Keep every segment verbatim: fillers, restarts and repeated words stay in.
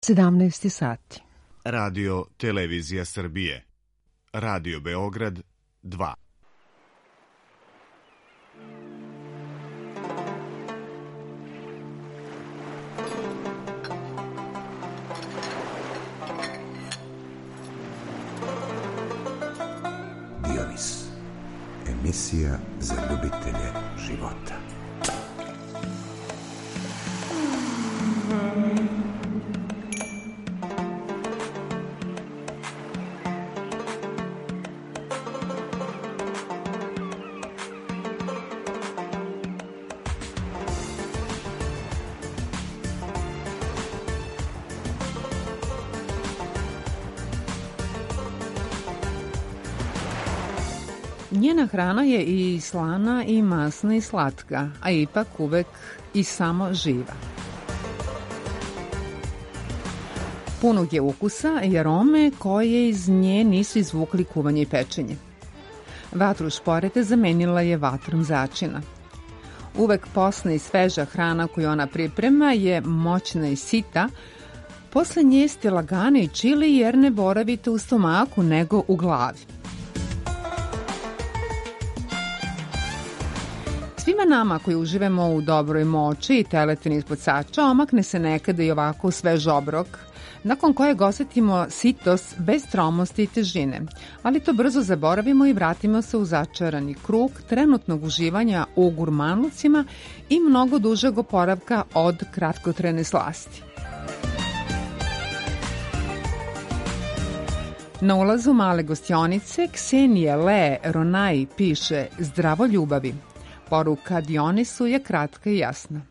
sedamnaest sati. Radio Televizija Srbije. Radio Beograd dva. Dionis. Emisija za ljubitelje života. Njena hrana je i slana i masna i slatka, a ipak uvek i samo živa. Punog je ukusa i arome koje iz nje nisu izvukli kuvanje i pečenje. Vatru šporete zamenila je vatrom začina. Uvek posna i sveža hrana koju ona priprema je moćna i sita. Posle nje ste lagane i čili jer ne boravite u stomaku nego u glavi. Svima nama koji uživamo u dobroj moči i teletini ispod sača omakne se nekada i ovako svež obrok, nakon kojeg osetimo sitost bez tromosti i težine, ali to brzo zaboravimo i vratimo se u začarani krug trenutnog uživanja u gurmanlucima i mnogo dužeg oporavka od kratkotrajne slasti. Na ulazu male gostionice Ksenije Le Ronaj piše "Zdravo ljubavi". Poruka Dionisu je kratka i jasna.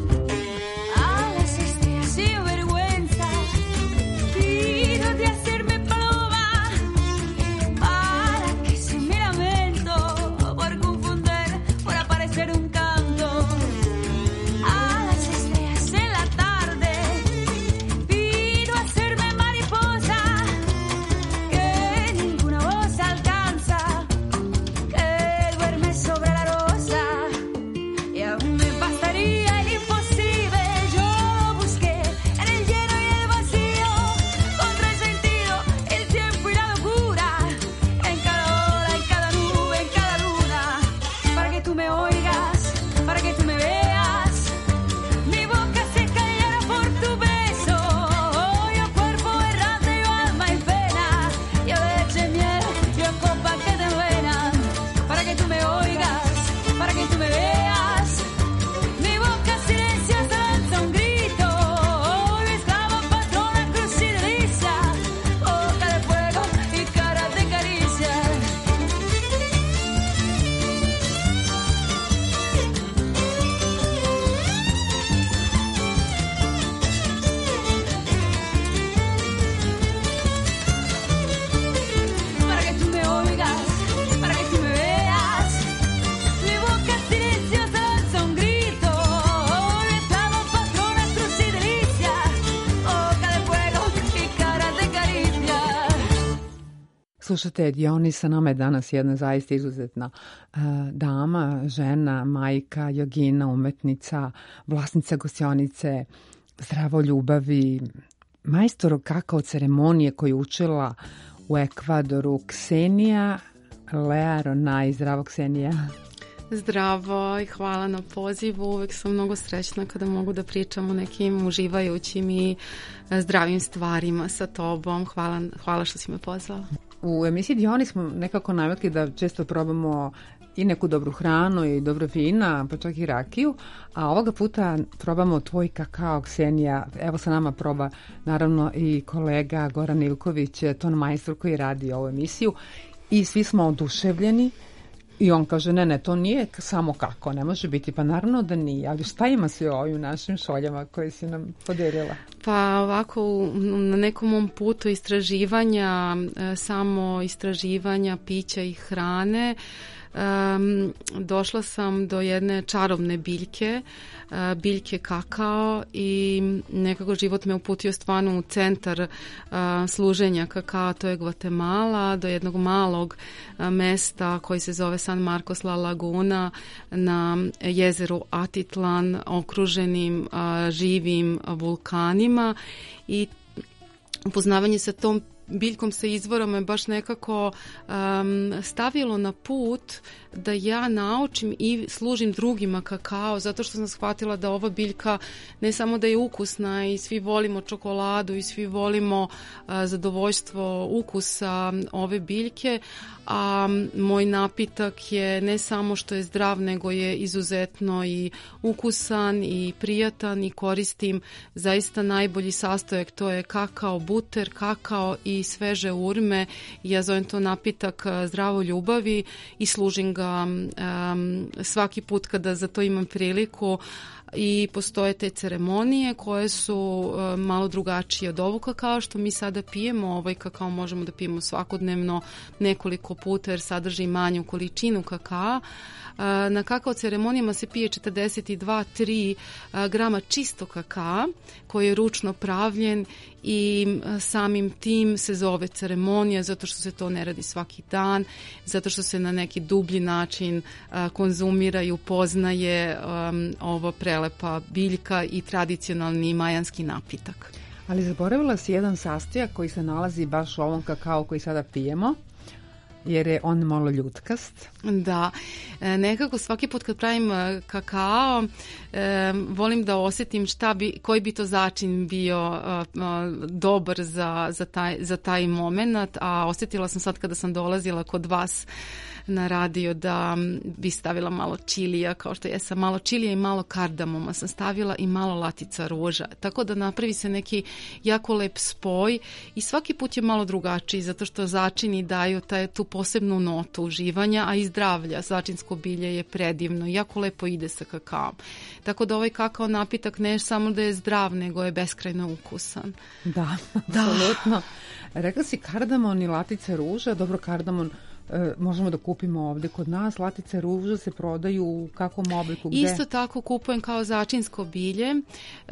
Sin vergüenza, pido de hacerme Slušajte, Dionis, sa nama je danas jedna zaista izuzetna uh, dama, žena, majka, jogina, umetnica, vlasnica gostionice Zdravo ljubavi, majstor kakao ceremonije koju učila u Ekvadoru, Ksenija Learonaj. Zdravo, Ksenija. Zdravo i hvala na pozivu. Uvek sam mnogo srećna kada mogu da pričam o nekim uživajućim i zdravim stvarima sa tobom. Hvala, hvala što si me pozvala. U emisiji Dionis smo nekako navikli da često probamo i neku dobru hranu i dobro vina, pa čak i rakiju, a ovoga puta probamo tvoj kakao, Ksenija. Evo sa nama proba naravno i kolega Goran Ivković, ton majstor koji radi ovu emisiju, i svi smo oduševljeni. I on kaže, ne, ne, to nije samo kako, ne može biti. Pa naravno da nije, ali šta ima sve ovim našim šoljama koje si nam podelila? Pa ovako, na nekom mom putu istraživanja, samo istraživanja pića i hrane, Um, došla sam do jedne čarobne biljke, uh, biljke kakao, i nekako život me uputio stvarno u centar uh, služenja kakao, to je Gvatemala, do jednog malog uh, mesta koji se zove San Marcos La Laguna na jezeru Atitlan, okruženim uh, živim vulkanima, i upoznavanje sa tom biljkom sa izvorom me baš nekako um, stavilo na put da ja naučim i služim drugima kakao, zato što sam shvatila da ova biljka ne samo da je ukusna i svi volimo čokoladu i svi volimo uh, zadovoljstvo ukusa ove biljke, a moj napitak je ne samo što je zdrav, nego je izuzetno i ukusan i prijatan, i koristim zaista najbolji sastojak, to je kakao buter, kakao i sveže urme. Ja zovem to napitak Zdravo ljubavi i služim ga um, svaki put kada za to imam priliku. I postoje te ceremonije koje su uh, malo drugačije od ovog kakao što mi sada pijemo. Ovaj kakao možemo da pijemo svakodnevno nekoliko puta jer sadrži manju količinu kakao. Uh, na kakao ceremonijama se pije četrdeset dva do tri uh, grama čisto kakao koji je ručno pravljen, i uh, samim tim se zove ceremonija zato što se to ne radi svaki dan, zato što se na neki dublji način uh, konzumira i upoznaje um, ovo prelepa biljka i tradicionalni majanski napitak. Ali zaboravila si jedan sastojak koji se nalazi baš u ovom kakao koji sada pijemo, jer je on malo ljutkast. Da, e, nekako svaki put kad pravim kakao, e, volim da osjetim šta bi, koji bi to začin bio a, a, dobar za, za, taj, za taj moment, a osjetila sam sad kada sam dolazila kod vas na radio da bi stavila malo čilija, kao što jesam, malo čilija i malo kardamoma sam stavila i malo latica ruža, tako da napravi se neki jako lep spoj i svaki put je malo drugačiji zato što začini daju taj, tu posebnu notu uživanja, a i zdravlja. Začinsko bilje je predivno, jako lepo ide sa kakaom. Tako da ovaj kakao napitak ne samo da je zdrav, nego je beskrajno ukusan. Da, apsolutno. Rekla si kardamon i latica ruža, dobro, kardamon E, možemo da kupimo ovde kod nas. Latice ruža se prodaju u kakvom obliku? Gde? Isto tako kupujem kao začinsko bilje. Um,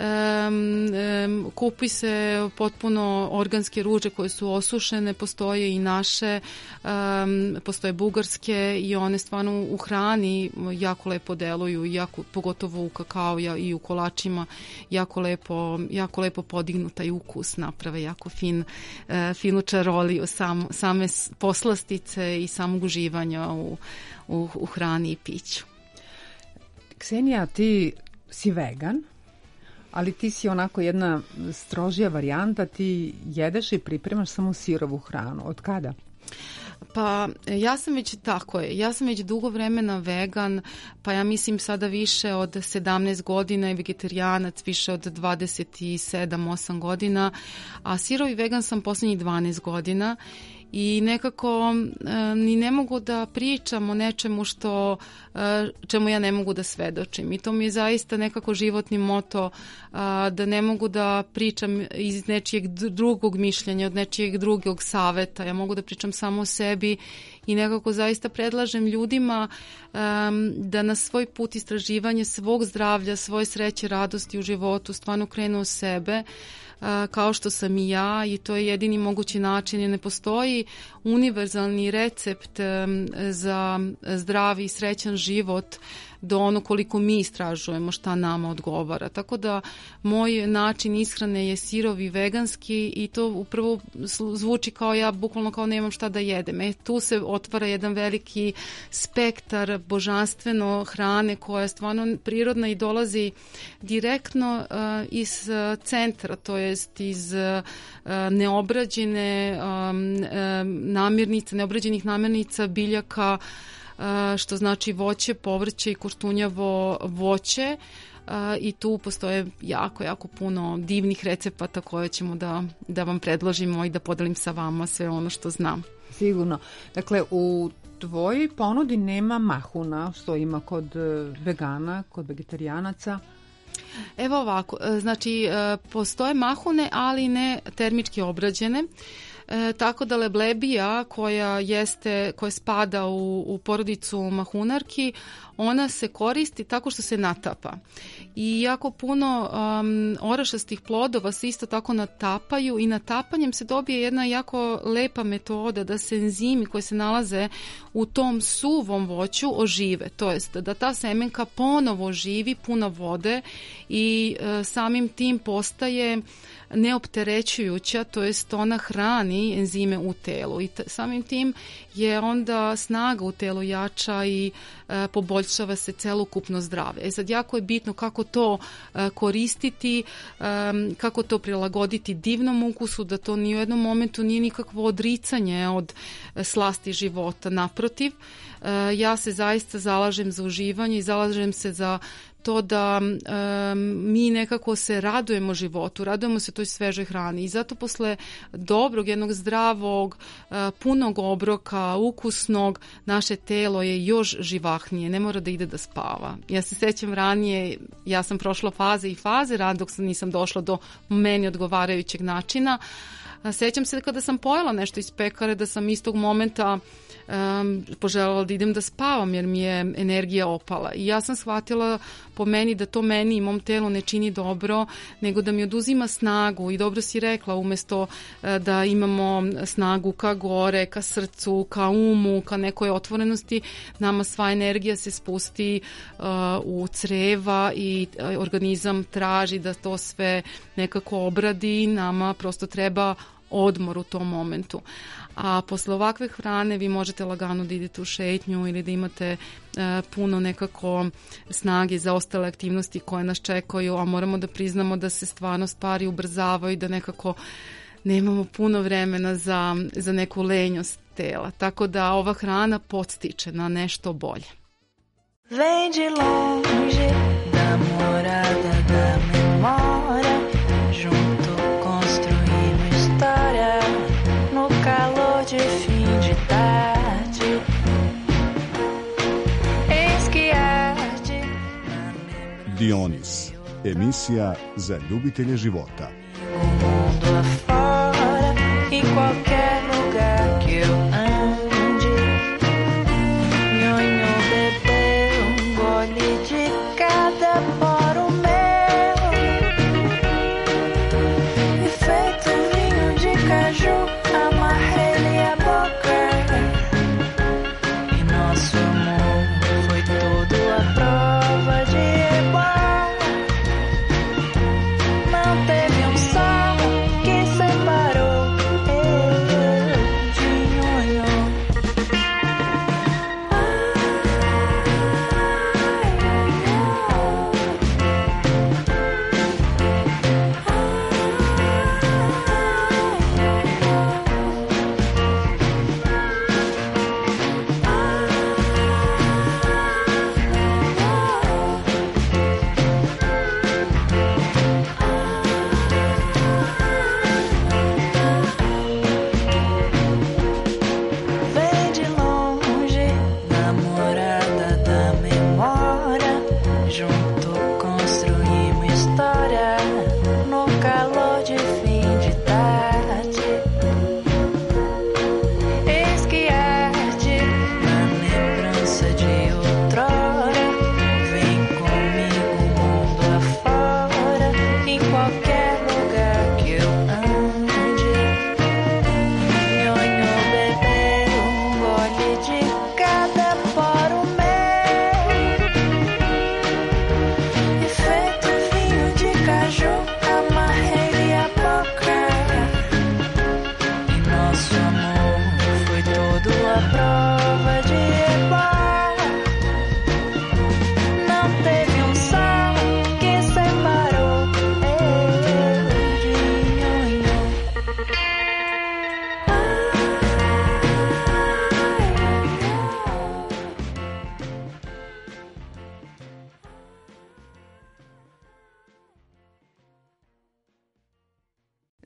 um, kupi se potpuno organske ruže koje su osušene, postoje i naše, um, postoje bugarske i one stvarno u hrani jako lepo deluju, jako, pogotovo u kakao i u kolačima, jako lepo, jako lepo podignu taj ukus, naprave jako fin, uh, finu čaroliju, sam, same poslastice i samog uživanja u, u, u hrani i piću. Ksenija, ti si vegan, ali ti si onako jedna strožija varijanta, ti jedeš i pripremaš samo sirovu hranu. Od kada? Pa ja sam već tako je, ja sam već dugo vremena vegan, pa ja mislim sada više od sedamnaest godina i vegetarijanac više od dvadeset sedam osam godina, a sirovi vegan sam posljednjih dvanaest godina. I nekako e, ni ne mogu da pričam o nečemu što, e, čemu ja ne mogu da svedočim. I to mi je zaista nekako životni moto, a, da ne mogu da pričam iz nečijeg drugog mišljenja, od nečijeg drugog saveta. Ja mogu da pričam samo o sebi i nekako zaista predlažem ljudima um, da na svoj put istraživanja svog zdravlja, svoje sreće, radosti u životu stvarno krenu od sebe, uh, kao što sam i ja, i to je jedini mogući način, jer ne postoji univerzalni recept um, za zdravi i srećan život do ono koliko mi istražujemo šta nama odgovara. Tako da moj način ishrane je sirovi, veganski, i to upravo zvuči kao ja bukvalno kao nemam šta da jedem. E, tu se otvara jedan veliki spektar božanstveno hrane koja je stvarno prirodna i dolazi direktno uh, iz uh, centra, to jest iz uh, neobrađene um, uh, namirnice, neobrađenih namirnica, biljaka, što znači voće, povrće i koštunjavo voće, i tu postoje jako, jako puno divnih recepata koje ćemo da, da vam predložimo i da podelim sa vama sve ono što znam. Sigurno. Dakle, u tvojoj ponudi nema mahuna, što ima kod vegana, kod vegetarijanaca? Evo ovako, znači postoje mahune, ali ne termički obrađene. E, tako da leblebija koja jeste, koja spada u, u porodicu mahunarki, ona se koristi tako što se natapa. I jako puno um, orašastih plodova se isto tako natapaju, i natapanjem se dobije jedna jako lepa metoda da se enzimi koji se nalaze u tom suvom voću ožive. To jest da ta semenka ponovo oživi, puno vode, i uh, samim tim postaje neopterećujuća, to jest ona hrani enzime u telu, i t- samim tim je onda snaga u telu jača i e, poboljšava se celokupno zdravlje. E sad, jako je bitno kako to e, koristiti, e, kako to prilagoditi divnom ukusu, da to ni u jednom momentu nije nikakvo odricanje od e, slasti života. Naprotiv, e, ja se zaista zalažem za uživanje i zalažem se za to da um, mi nekako se radujemo životu, radujemo se toj svežoj hrani, i zato posle dobrog, jednog zdravog, uh, punog obroka, ukusnog, naše telo je još živahnije, ne mora da ide da spava. Ja se sećam ranije, ja sam prošla faze i faze rad dok sam nisam došla do meni odgovarajućeg načina. Sećam se kada sam pojela nešto iz pekare, da sam istog momenta um, poželjela da idem da spavam jer mi je energija opala. I ja sam shvatila po meni da to meni i mom telu ne čini dobro, nego da mi oduzima snagu. I dobro si rekla, umesto uh, da imamo snagu ka gore, ka srcu, ka umu, ka nekoj otvorenosti, nama sva energija se spusti uh, u creva, i uh, organizam traži da to sve nekako obradi. Nama prosto treba odmor u tom momentu. A posle ovakve hrane vi možete lagano da idete u šetnju ili da imate e, puno nekako snage za ostale aktivnosti koje nas čekaju, a moramo da priznamo da se stvarno stvari ubrzavaju i da nekako nemamo puno vremena za, za neku lenjost tela. Tako da ova hrana podstiče na nešto bolje. Vem de longe, da morada da memória, junto construímos história, no calor de fim de tarde. Esquiarte. Dionis, emisija za ljubitelje života. O mundo afora, em qualquer lugar que eu ande. Nhonho bebeu um gole de cada poro meu, e feito vinho de caju, amarrei-lhe a boca. E nosso amor foi todo a prova de igual. Não teve um sol que separou eu.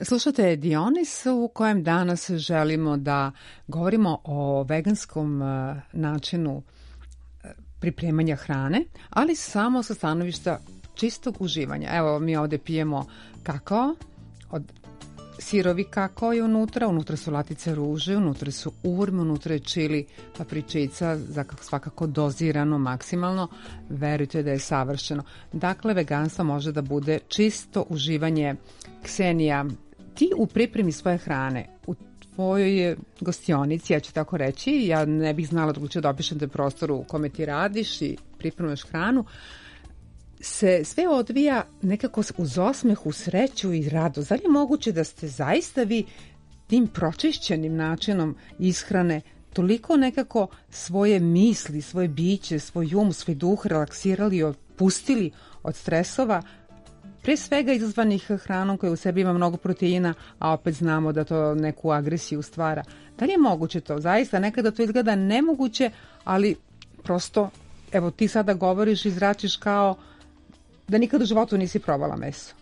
Slušate Dionis u kojem danas želimo da govorimo o veganskom uh, načinu uh, pripremanja hrane, ali samo sa stanovišta čistog uživanja. Evo, mi ovde pijemo kakao, od sirovi kakao je unutra, unutra su latice ruže, unutra su urme, unutra je čili papričica, za svakako dozirano maksimalno, verujte da je savršeno. Dakle, veganstvo može da bude čisto uživanje. Ksenija, ti u pripremi svoje hrane, u tvojoj gostionici, ja ću tako reći, ja ne bih znala drugačije da opišem te prostoru u kome ti radiš i pripremaš hranu, se sve odvija nekako uz osmeh, u sreću i radost. Da li je moguće da ste zaista vi tim pročišćenim načinom ishrane toliko nekako svoje misli, svoje biće, svoj um, svoj duh relaksirali i opustili od stresova, pre svega izazvanih hranom koja u sebi ima mnogo proteina, a opet znamo da to neku agresiju stvara. Da li je moguće to? Zaista nekada to izgleda nemoguće, ali prosto, evo ti sada govoriš i zračiš kao da nikad u životu nisi probala meso.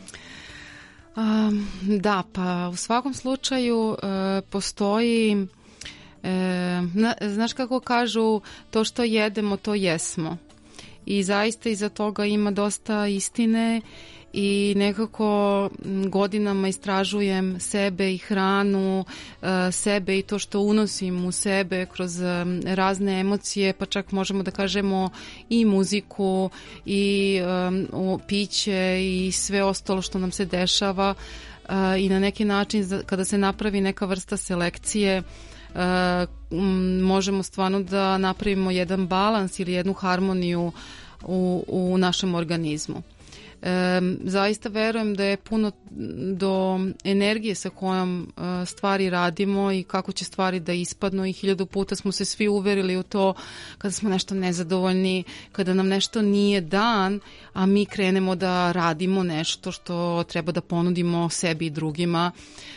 Um, da, pa u svakom slučaju uh, postoji, uh, na, znaš kako kažu, to što jedemo, to jesmo. I zaista iza toga ima dosta istine i nekako godinama istražujem sebe i hranu, sebe i to što unosim u sebe kroz razne emocije, pa čak možemo da kažemo i muziku i um, piće i sve ostalo što nam se dešava uh, i na neki način kada se napravi neka vrsta selekcije uh, um, možemo stvarno da napravimo jedan balans ili jednu harmoniju u, u našem organizmu. E, zaista verujem da je puno do energije sa kojom e, stvari radimo i kako će stvari da ispadnu i hiljadu puta smo se svi uverili u to kada smo nešto nezadovoljni, kada nam nešto nije dan, a mi krenemo da radimo nešto što treba da ponudimo sebi i drugima,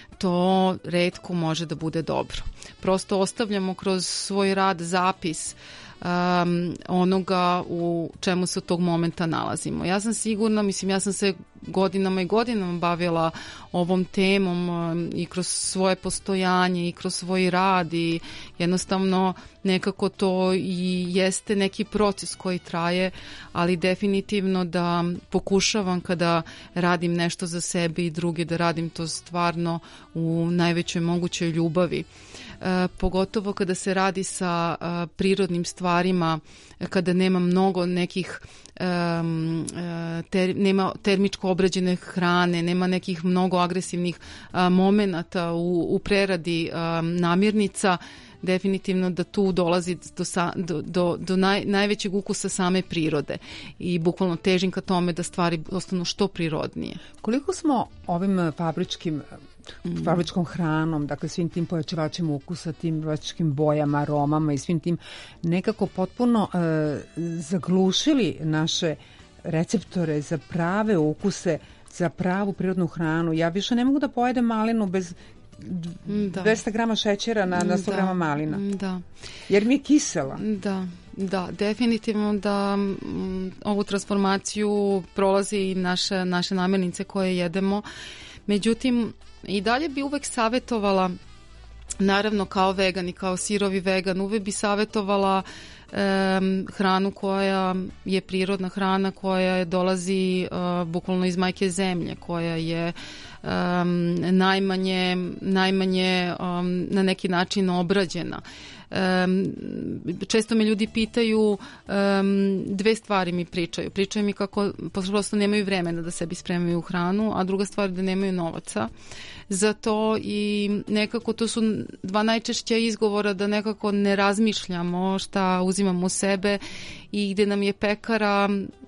to retko može da bude dobro. Prosto ostavljamo kroz svoj rad zapis Um, onoga u čemu se u tog momenta nalazimo. Ja sam sigurna, mislim, ja sam se godinama i godinama bavila ovom temom um, i kroz svoje postojanje i kroz svoj rad i jednostavno nekako to i jeste neki proces koji traje, ali definitivno da pokušavam kada radim nešto za sebe i druge da radim to stvarno u najvećoj mogućoj ljubavi. E, pogotovo kada se radi sa a, prirodnim stvarima, kada nema mnogo nekih um, ter, nema termičko obrađene hrane, nema nekih mnogo agresivnih a, momenata u, u preradi a, namirnica, definitivno da tu dolazi do, sa, do, do, do naj, najvećeg ukusa same prirode i bukvalno težim ka tome da stvari ostanu što prirodnije. Koliko smo ovim fabričkim Mm. fabričkom hranom, dakle svim tim pojačivačima ukusa, tim pojačivačkim bojama, aromama i svim tim nekako potpuno e, zaglušili naše receptore za prave ukuse, za pravu prirodnu hranu. Ja više ne mogu da pojedem malinu bez da. dvesta grama šećera na, na sto grama malina. Da. Jer mi je kisela. Da. Da, definitivno da m, ovu transformaciju prolazi i naše, naše namirnice koje jedemo. Međutim, i dalje bi uvek savjetovala, naravno kao vegan i kao sirovi vegan, uvek bi savjetovala um, hranu koja je prirodna hrana, koja dolazi uh, bukvalno iz majke zemlje, koja je um, najmanje, najmanje um, na neki način obrađena. Um, često me ljudi pitaju, um, dve stvari mi pričaju. Pričaju mi kako prosto nemaju vremena da sebi spremaju hranu, a druga stvar da nemaju novaca za to i nekako to su dva najčešća izgovora da nekako ne razmišljamo šta uzimamo u sebe i gde nam je pekara,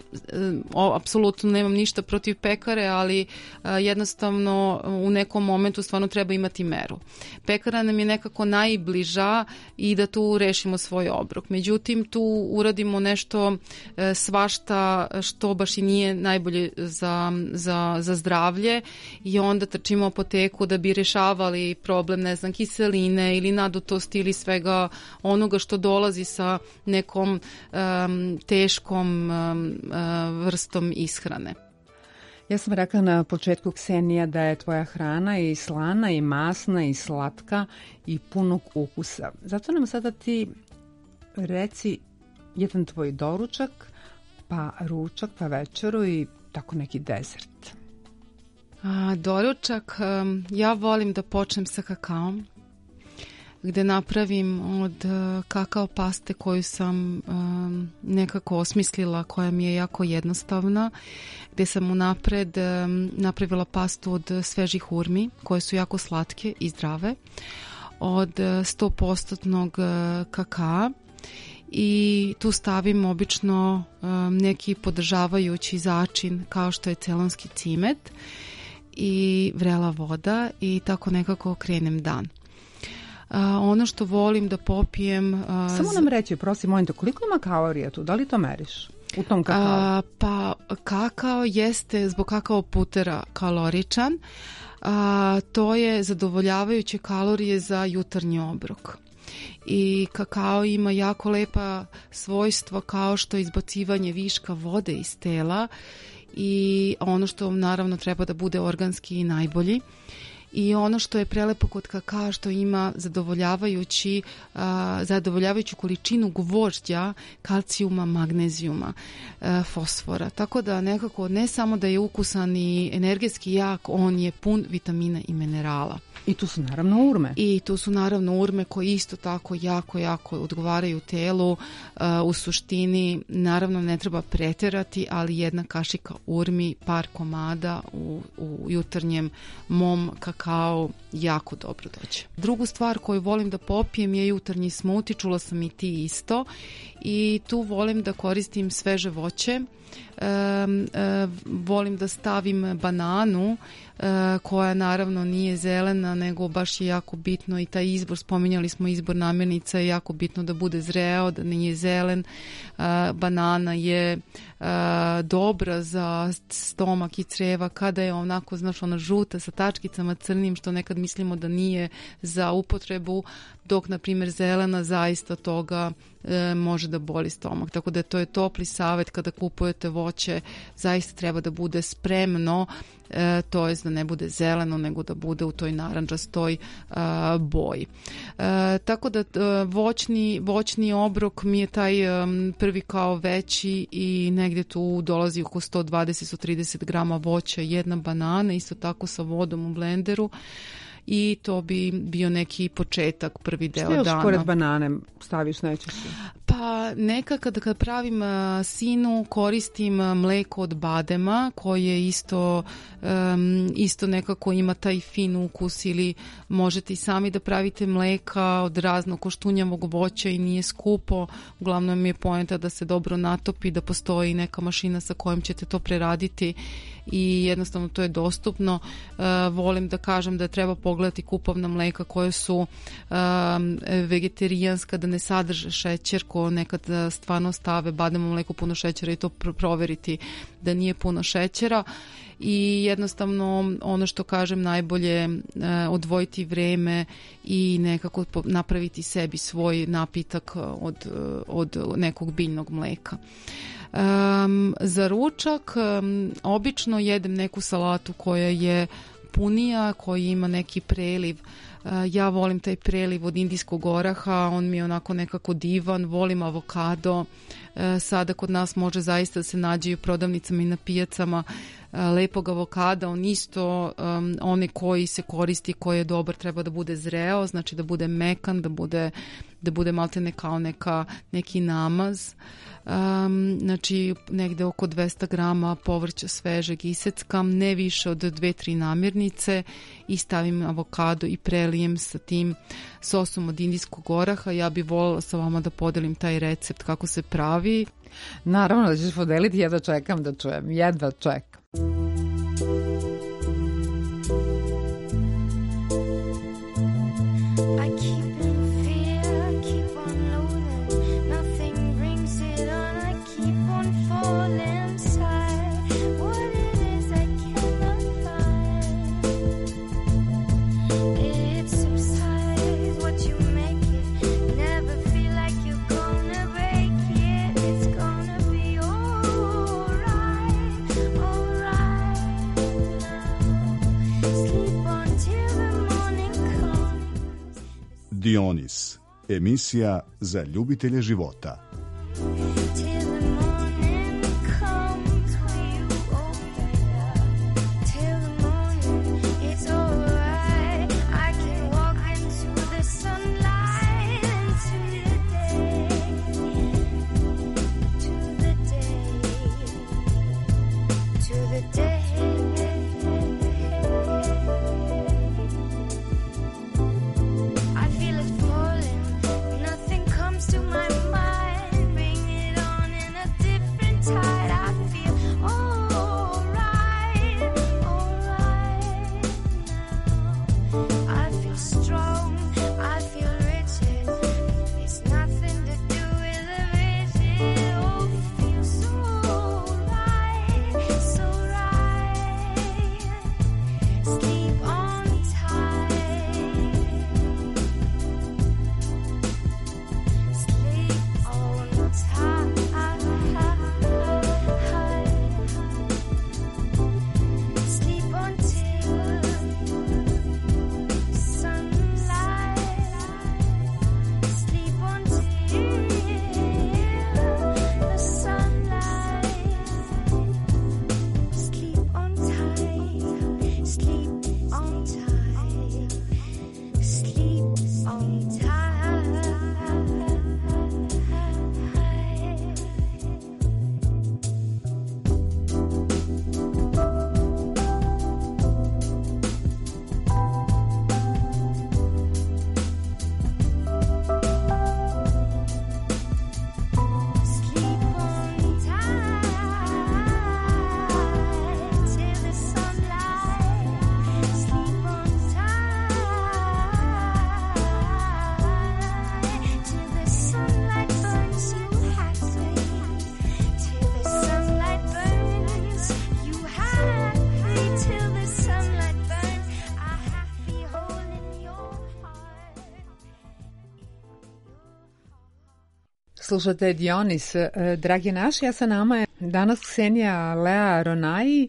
o, apsolutno nemam ništa protiv pekare, ali a, jednostavno u nekom momentu stvarno treba imati meru. Pekara nam je nekako najbliža i da tu rešimo svoj obrok. Međutim, tu uradimo nešto e, svašta što baš i nije najbolje za, za, za zdravlje i onda trčimo apoteku da bi rešavali problem, ne znam, kiseline ili nadutosti ili svega onoga što dolazi sa nekom um, teškom um, uh, vrstom ishrane. Ja sam rekla na početku, Ksenija, da je tvoja hrana i slana i masna i slatka i punog ukusa. Zato nam sada ti reci jedan tvoj doručak, pa ručak, pa večeru i tako neki dezert. A, doručak, um, ja volim da počnem sa kakaom, gde napravim od uh, kakao paste koju sam um, nekako osmislila, koja mi je jako jednostavna, gde sam unapred um, napravila pastu od svežih urmi, koje su jako slatke i zdrave, od sto posto uh, kakaa, i tu stavim obično um, neki podržavajući začin kao što je celonski cimet i vrela voda i tako nekako krenem dan. Uh, ono što volim da popijem... Uh, Samo nam reći, prosim, molim te, koliko ima kalorija tu? Da li to meriš u tom kakao? Uh, pa kakao jeste zbog kakao putera kaloričan. Uh, to je zadovoljavajuće kalorije za jutarnji obrok. I kakao ima jako lepa svojstva kao što je izbacivanje viška vode iz tela i ono što naravno treba da bude organski i najbolji. I ono što je prelepo kod kakaa, što ima zadovoljavajući, uh, zadovoljavajuću količinu gvožđa, kalcijuma, magnezijuma, uh, fosfora. Tako da nekako ne samo da je ukusan i energetski jak, on je pun vitamina i minerala. I tu su naravno urme. I tu su naravno urme koje isto tako jako, jako odgovaraju telu. Uh, u suštini, naravno ne treba preterati, ali jedna kašika urmi, par komada u, u jutarnjem mom kakao jako dobro dođe. Drugu stvar koju volim da popijem je jutarnji smuti, čula sam i ti isto. I tu volim da koristim sveže voće. Um, um, volim da stavim bananu uh, koja naravno nije zelena, nego baš je jako bitno i taj izbor, spominjali smo izbor namirnica, je jako bitno da bude zreo, da nije zelen. Uh, banana je uh, dobra za stomak i creva kada je onako, znaš, ona žuta sa tačkicama crnim, što nekad mislimo da nije za upotrebu, dok na primjer zelena zaista toga e, može da boli stomak. Tako da to je topli savjet kada kupujete voće, zaista treba da bude spremno, e, to je da ne bude zeleno, nego da bude u toj narandžastoj e, boji. E, tako da e, voćni, voćni obrok mi je taj e, prvi kao veći i negdje tu dolazi oko sto dvadeset do sto trideset grama voća, jedna banana, isto tako sa vodom u blenderu. I to bi bio neki početak, prvi deo dana. Što još pored banane staviš najčešće? Pa neka kada, kada pravim uh, sinu koristim uh, mleko od badema koje isto, um, isto nekako ima taj fin ukus, ili možete i sami da pravite mleka od raznog koštunjavog voća i nije skupo. Uglavnom je poenta da se dobro natopi, da postoji neka mašina sa kojom ćete to preraditi i jednostavno to je dostupno. Uh, volim da kažem da treba pogledati kupovna mleka koje su um, vegetarijanska, da ne sadrže šećer, ko nekad stvarno stave bademo mleko puno šećera i to pr- proveriti da nije puno šećera. I jednostavno ono što kažem, najbolje uh, odvojiti vreme i nekako napraviti sebi svoj napitak od, od nekog biljnog mleka. Um, za ručak um, obično jedem neku salatu koja je punija, koja ima neki preliv. Uh, ja volim taj preliv od indijskog oraha, on mi je onako nekako divan, volim avokado. Uh, sada kod nas može zaista da se nađe i u prodavnicama i na pijacama uh, lepog avokada, on isto, um, one koji se koristi, koji je dobar, treba da bude zreo, znači da bude mekan, da bude, da bude maltene kao neka, neki namaz. Um, znači negde oko dvesta grama povrća svežeg iseckam, ne više od dve tri namirnice i stavim avokado i prelijem sa tim sosom od indijskog oraha. Ja bih voljela sa vama da podelim taj recept kako se pravi. Naravno da ćeš podeliti, jedva čekam da čujem, jedva čekam. Alright. Dionis, emisija za ljubitelje života. Slušate Dionis, dragi naši, ja sa nama je danas Ksenija Lea Ronai.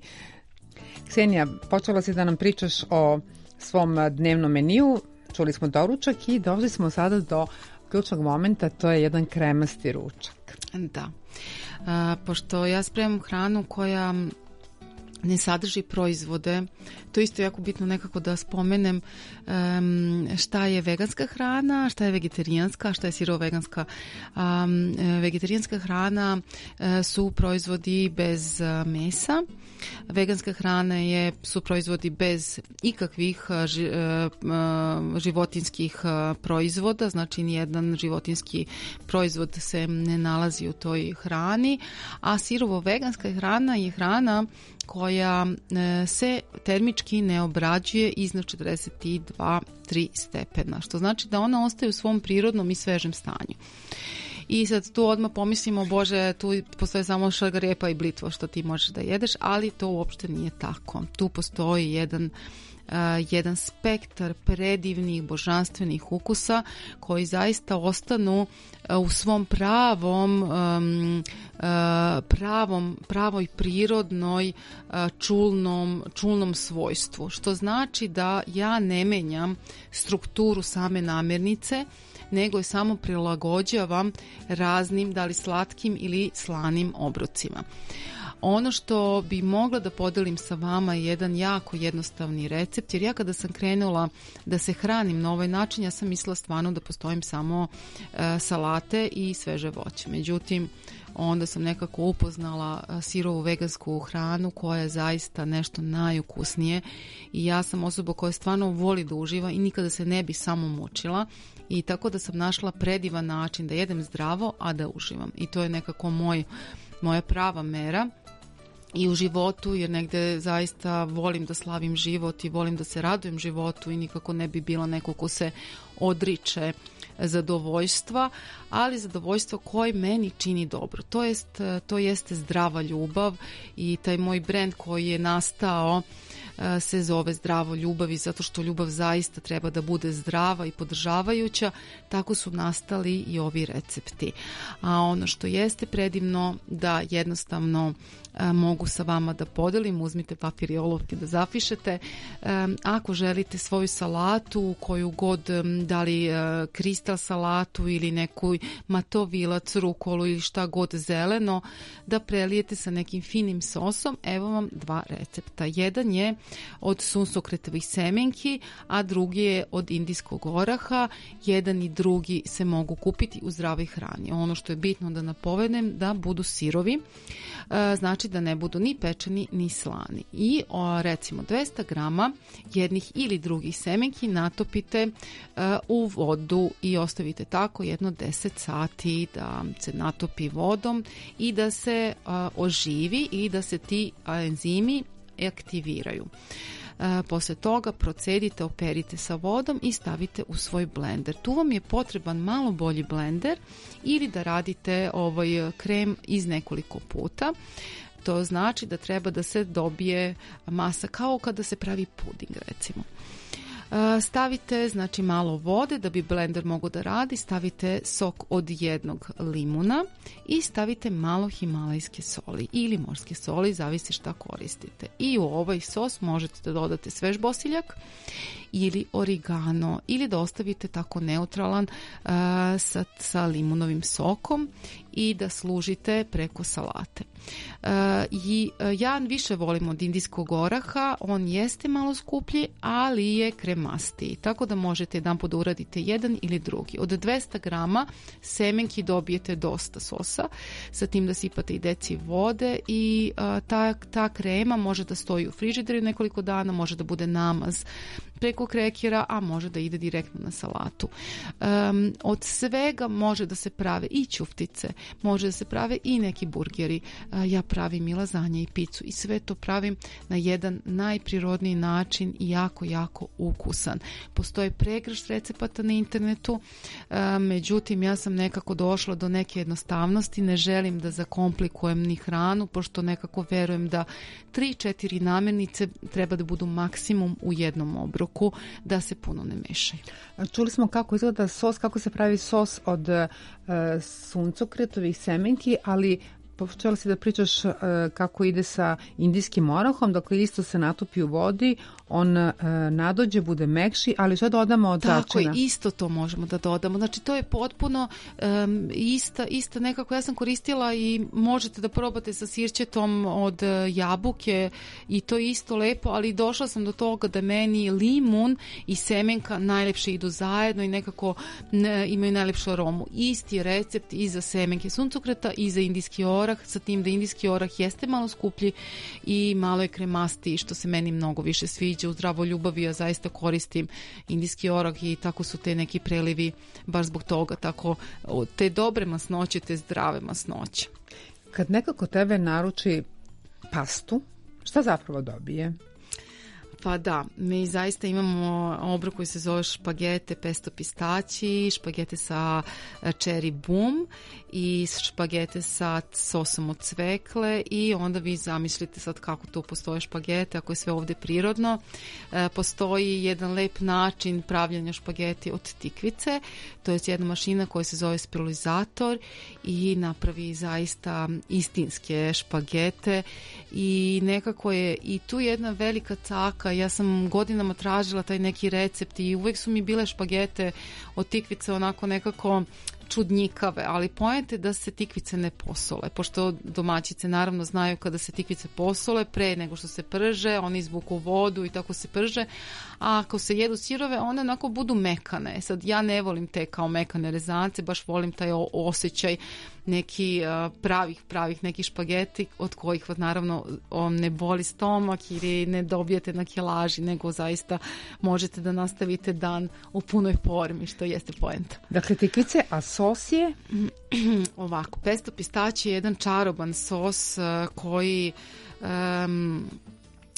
Ksenija, počela si da nam pričaš o svom dnevnom meniju, čuli smo doručak i došli smo sada do ključnog momenta, to je jedan kremasti ručak. Da, a, pošto ja spremam hranu koja ne sadrži proizvode, to isto jako bitno nekako da spomenem um, šta je veganska hrana, šta je vegetarijanska, šta je sirovo-veganska. Um, vegetarijanska hrana uh, su proizvodi bez uh, mesa, veganska hrana je, su proizvodi bez ikakvih uh, ži, uh, životinskih uh, proizvoda, znači nijedan životinski proizvod se ne nalazi u toj hrani, a sirovo-veganska hrana je hrana koja se termički ne obrađuje iznad četrdeset dva zarez tri stepena, što znači da ona ostaje u svom prirodnom i svežem stanju. I sad tu odmah pomislimo, bože, tu postoje samo šargarepa i blitva što ti možeš da jedeš, ali to uopšte nije tako. Tu postoji jedan Uh, jedan spektar predivnih, božanstvenih ukusa koji zaista ostanu uh, u svom pravom um, uh, pravom, pravoj prirodnoj uh, čulnom, čulnom svojstvu, što znači da ja ne menjam strukturu same namirnice, nego je samo prilagođavam raznim, da li slatkim ili slanim obrocima. Ono što bi mogla da podelim sa vama je jedan jako jednostavni recept, jer ja kada sam krenula da se hranim na ovaj način, ja sam mislila stvarno da postojim samo e, salate i sveže voće. Međutim, onda sam nekako upoznala sirovu vegansku hranu koja je zaista nešto najukusnije i ja sam osoba koja stvarno voli da uživa i nikada se ne bi samo mučila, i tako da sam našla predivan način da jedem zdravo, a da uživam. I to je nekako moj, moja prava mera i u životu, jer negde zaista volim da slavim život i volim da se radujem životu i nikako ne bi bila neko ko se odriče zadovoljstva, ali zadovoljstvo koje meni čini dobro. To jest, to jeste zdrava ljubav i taj moj brend koji je nastao se zove Zdravo ljubavi, zato što ljubav zaista treba da bude zdrava i podržavajuća. Tako su nastali i ovi recepti. A ono što jeste predivno, da jednostavno mogu sa vama da podelim, uzmite papir i olovke da zapišete. Ako želite svoju salatu, koju god, da li kristal salatu ili neku matovilac, rukolu ili šta god zeleno, da prelijete sa nekim finim sosom, evo vam dva recepta. Jedan je od suncokretovih semenki, a drugi je od indijskog oraha. Jedan i drugi se mogu kupiti u zdravoj hrani. Ono što je bitno da napomenem, da budu sirovi, znači da ne budu ni pečeni ni slani. I o, recimo dvesta grama jednih ili drugih semenki natopite uh, u vodu i ostavite tako jedno deset sati da se natopi vodom i da se uh, oživi i da se ti uh, enzimi aktiviraju. Uh, posle toga procedite, operite sa vodom i stavite u svoj blender. Tu vam je potreban malo bolji blender ili da radite ovaj krem iz nekoliko puta. To znači da treba da se dobije masa kao kada se pravi puding, recimo. Stavite znači malo vode da bi blender mogao da radi, stavite sok od jednog limuna i stavite malo himalajske soli ili morske soli, zavisi šta koristite. I u ovaj sos možete da dodate svež bosiljak ili origano ili da ostavite tako neutralan uh, sa, sa limunovim sokom i da služite preko salate. Uh, i, uh, ja više volim od indijskog oraha, on jeste malo skuplji, ali je kremastiji, tako da možete jedan put da uradite jedan ili drugi. Od dvesta grama semenki dobijete dosta sosa, sa tim da sipate i deci vode i uh, ta, ta krema može da stoji u frižideru nekoliko dana, može da bude namaz preko krekera, a može da ide direktno na salatu. Um, od svega može da se prave i ćuftice, može da se prave i neki burgeri. Uh, ja pravim i lazanje i picu i sve to pravim na jedan najprirodniji način i jako, jako ukusan. Postoje pregršt recepata na internetu, uh, međutim ja sam nekako došla do neke jednostavnosti, ne želim da zakomplikujem ni hranu, pošto nekako verujem da tri četiri namirnice treba da budu maksimum u jednom obroku, da se puno ne mešaju. Čuli smo kako izgleda sos, kako se pravi sos od uh, suncokretovih semenki, ali počela si da pričaš uh, kako ide sa indijskim orahom, dakle isto se natopi u vodi, on uh, nadođe, bude mekši, ali što dodamo od začina? Tako je, isto to možemo da dodamo. Znači to je potpuno um, ista, ista nekako, ja sam koristila i možete da probate sa sirćetom od uh, jabuke i to je isto lepo, ali došla sam do toga da meni limun i semenka najlepše idu zajedno i nekako ne, imaju najlepšu aromu. Isti recept i za semenke suncokreta i za indijski orah, sa tim da indijski orah jeste malo skuplji i malo je kremastiji, što se meni mnogo više sviđa. U Zdravo ljubavi ja zaista koristim indijski orah i tako su te neki prelivi baš zbog toga, tako te dobre masnoće, te zdrave masnoće. Kad nekako tebe naruči pastu, šta zapravo dobije? Pa da, mi zaista imamo obrok koji se zove špagete pesto pistaći, špagete sa cherry boom i špagete sa sosom od cvekle i onda vi zamislite sad kako tu postoje špagete, ako je sve ovde prirodno. E, postoji jedan lep način pravljanja špageti od tikvice, to je jedna mašina koja se zove spiralizator i napravi zaista istinske špagete i nekako je i tu jedna velika caka. Ja sam godinama tražila taj neki recept i uvek su mi bile špagete od tikvice onako nekako čudnjikave, ali poenta je da se tikvice ne posole, pošto domaćice naravno znaju kada se tikvice posole pre nego što se prže, oni izvuku vodu i tako se prže, a ako se jedu sirove, one onako budu mekane. Sad ja ne volim te kao mekane rezance, baš volim taj osjećaj neki uh, pravih, pravih nekih špageti od kojih vas naravno on ne boli stomak ili ne dobijete na kilaži, nego zaista možete da nastavite dan u punoj formi, što jeste poenta. Dakle, tikvice, a sos je? Ovako, pesto pistaći je jedan čaroban sos uh, koji um,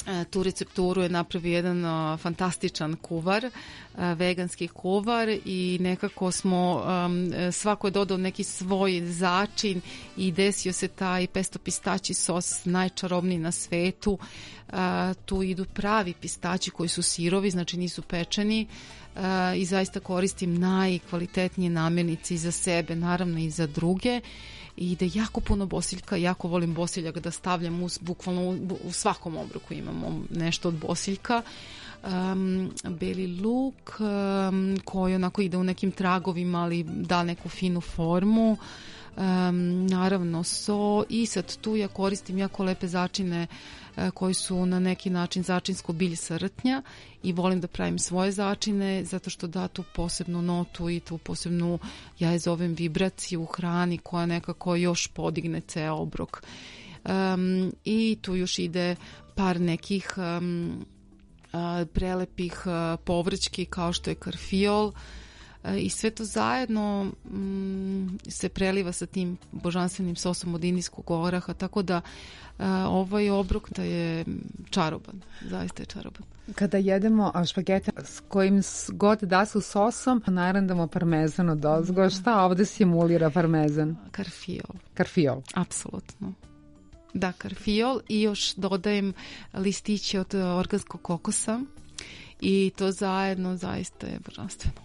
Tu recepturu je napravio jedan uh, fantastičan kuvar, uh, veganski kuvar i nekako smo, um, svako je dodao neki svoj začin i desio se taj pesto pistaći sos najčarobniji na svetu. Uh, tu idu pravi pistaći koji su sirovi, znači nisu pečeni uh, i zaista koristim najkvalitetnije namirnice i za sebe, naravno i za druge. I ide jako puno bosiljka, jako volim bosiljak da stavljam u, bukvalno u, u svakom obroku imamo nešto od bosiljka. Um, beli luk um, koji onako ide u nekim tragovima, ali da neku finu formu. Um, naravno so i sad tu ja koristim jako lepe začine uh, koji su na neki način začinsko bilje sa rtnja i volim da pravim svoje začine zato što da tu posebnu notu i tu posebnu, ja je zovem vibraciju u hrani koja nekako još podigne ceo obrok. Um, i tu još ide par nekih um, uh, prelepih uh, povrćki kao što je karfiol i sve to zajedno mm, se preliva sa tim božanstvenim sosom od indijskog oraha, tako da a, ovaj obrok da je čaroban, zaista je čaroban. Kada jedemo špagete s kojim god da su sosom, narandamo parmezan od ozgo. Šta ovde simulira parmezan? Karfiol. Karfiol. Apsolutno. Da, karfiol i još dodajem listiće od organskog kokosa i to zajedno zaista je božanstveno.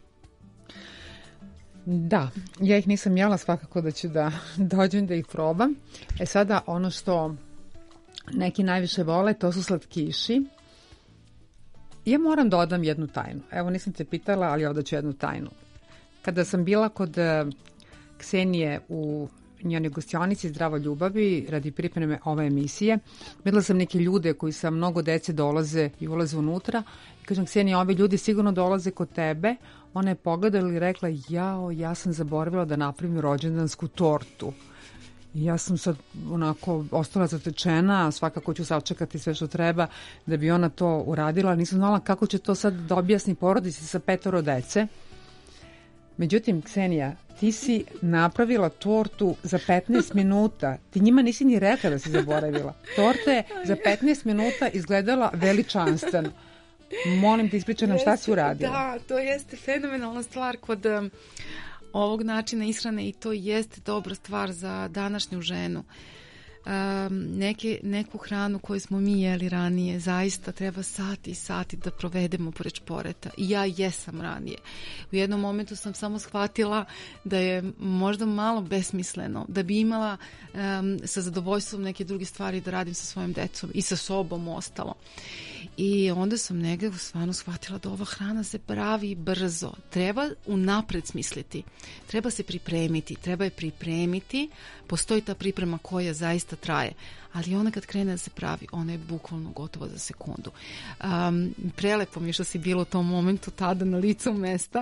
Da, ja ih nisam jela, svakako da ću da dođem da ih probam. E sada ono što neki najviše vole, to su slatkiši. Ja moram da odam jednu tajnu. Evo, nisam te pitala, ali ovdje ću jednu tajnu. Kada sam bila kod Ksenije u njenoj gostionici Zdravo ljubavi radi pripreme ove emisije, videla sam neke ljude koji sa mnogo dece dolaze i ulaze unutra i kažem, Ksenija, ovi ljudi sigurno dolaze kod tebe. Ona je pogledala i rekla, jao, ja sam zaboravila da napravim rođendansku tortu. I ja sam sad onako ostala zatečena, svakako ću sačekati sve što treba da bi ona to uradila, ali nisam znala kako će to sad da objasni porodici sa petoro dece. Međutim, Ksenija, ti si napravila tortu za petnaest minuta. Ti njima nisi ni rekla da si zaboravila. Torta je za petnaest minuta izgledala veličanstveno. Molim te, ispričaj nam šta si uradila. Da, to jeste fenomenalna stvar kod um, ovog načina ishrane i to jeste dobra stvar za današnju ženu. Um, neke, neku hranu koju smo mi jeli ranije zaista treba sati i sati da provedemo pored šporeta i ja jesam ranije. U jednom momentu sam samo shvatila da je možda malo besmisleno da bi imala um, sa zadovoljstvom neke druge stvari da radim sa svojim decom i sa sobom ostalo. I onda sam negdje stvarno shvatila da ova hrana se pravi brzo. Treba unapred smisliti. Treba se pripremiti. Treba je pripremiti. Postoji ta priprema koja zaista traje. Ali ona kad krene da se pravi, ona je bukvalno gotova za sekundu. Um, prelepo mi je što si bilo u tom momentu tada na licu mesta.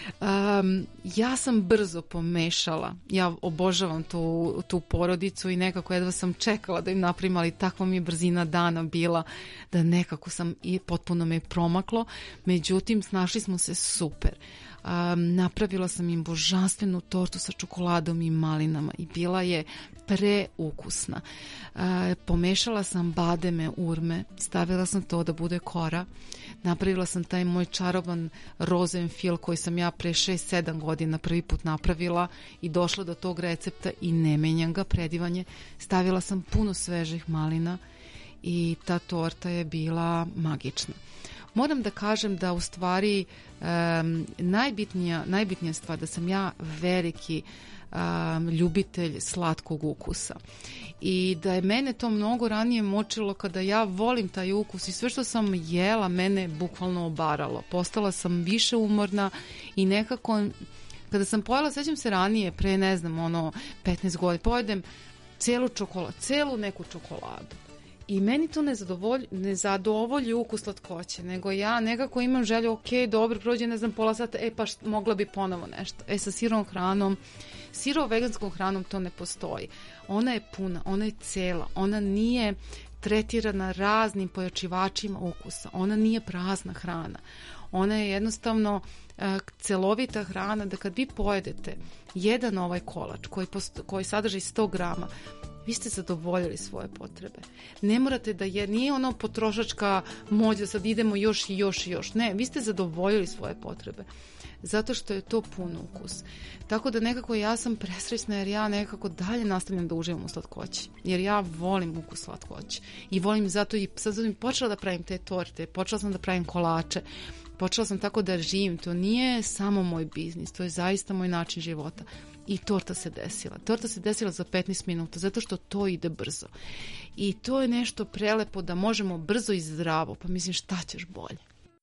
Um, ja sam brzo pomešala. Ja obožavam tu, tu porodicu i nekako jedva sam čekala da im napravim, ali takva mi je brzina dana bila da nekako sam i potpuno me promaklo. Međutim, snašli smo se super. Um, napravila sam im božanstvenu tortu sa čokoladom i malinama i bila je preukusna. Uh, pomešala sam bademe, urme, stavila sam to da bude kora, napravila sam taj moj čaroban rozenfil koji sam ja pre šest sedam godina prvi put napravila i došla do tog recepta i ne menjam ga, predivanje. Stavila sam puno svežih malina i ta torta je bila magična. Moram da kažem da u stvari um, najbitnija, najbitnija stvar da sam ja veliki um, ljubitelj slatkog ukusa i da je mene to mnogo ranije močilo kada ja volim taj ukus i sve što sam jela mene bukvalno obaralo. Postala sam više umorna i nekako kada sam pojela, sećam se ranije, pre ne znam, ono petnaest godina, pojedem celu čokoladu, celu neku čokoladu. I meni to ne, ne zadovolji ukus slatkoće, nego ja nekako imam želju, ok, dobro, prođe, ne znam, pola sata, e pa št, mogla bi ponovo nešto. E sa sirovom hranom, sirovo veganskom hranom to ne postoji. Ona je puna, ona je cela, ona nije tretirana raznim pojačivačima ukusa, ona nije prazna hrana. Ona je jednostavno uh, celovita hrana da kad vi pojedete jedan ovaj kolač koji, posto, koji sadrži sto grama, vi ste zadovoljili svoje potrebe. Ne morate da je, nije ono potrošačka moć da sad idemo još i još i još. Ne, vi ste zadovoljili svoje potrebe. Zato što je to pun ukus. Tako da nekako ja sam presrećna jer ja nekako dalje nastavljam da uživam u slatkoći. Jer ja volim ukus slatkoći. I volim zato i sad sam počela da pravim te torte, počela sam da pravim kolače, počela sam tako da živim. To nije samo moj biznis, to je zaista moj način života. I torta se desila. Torta se desila za petnaest minuta, zato što to ide brzo. I to je nešto prelepo da možemo brzo i zdravo. Pa mislim, šta ćeš bolje?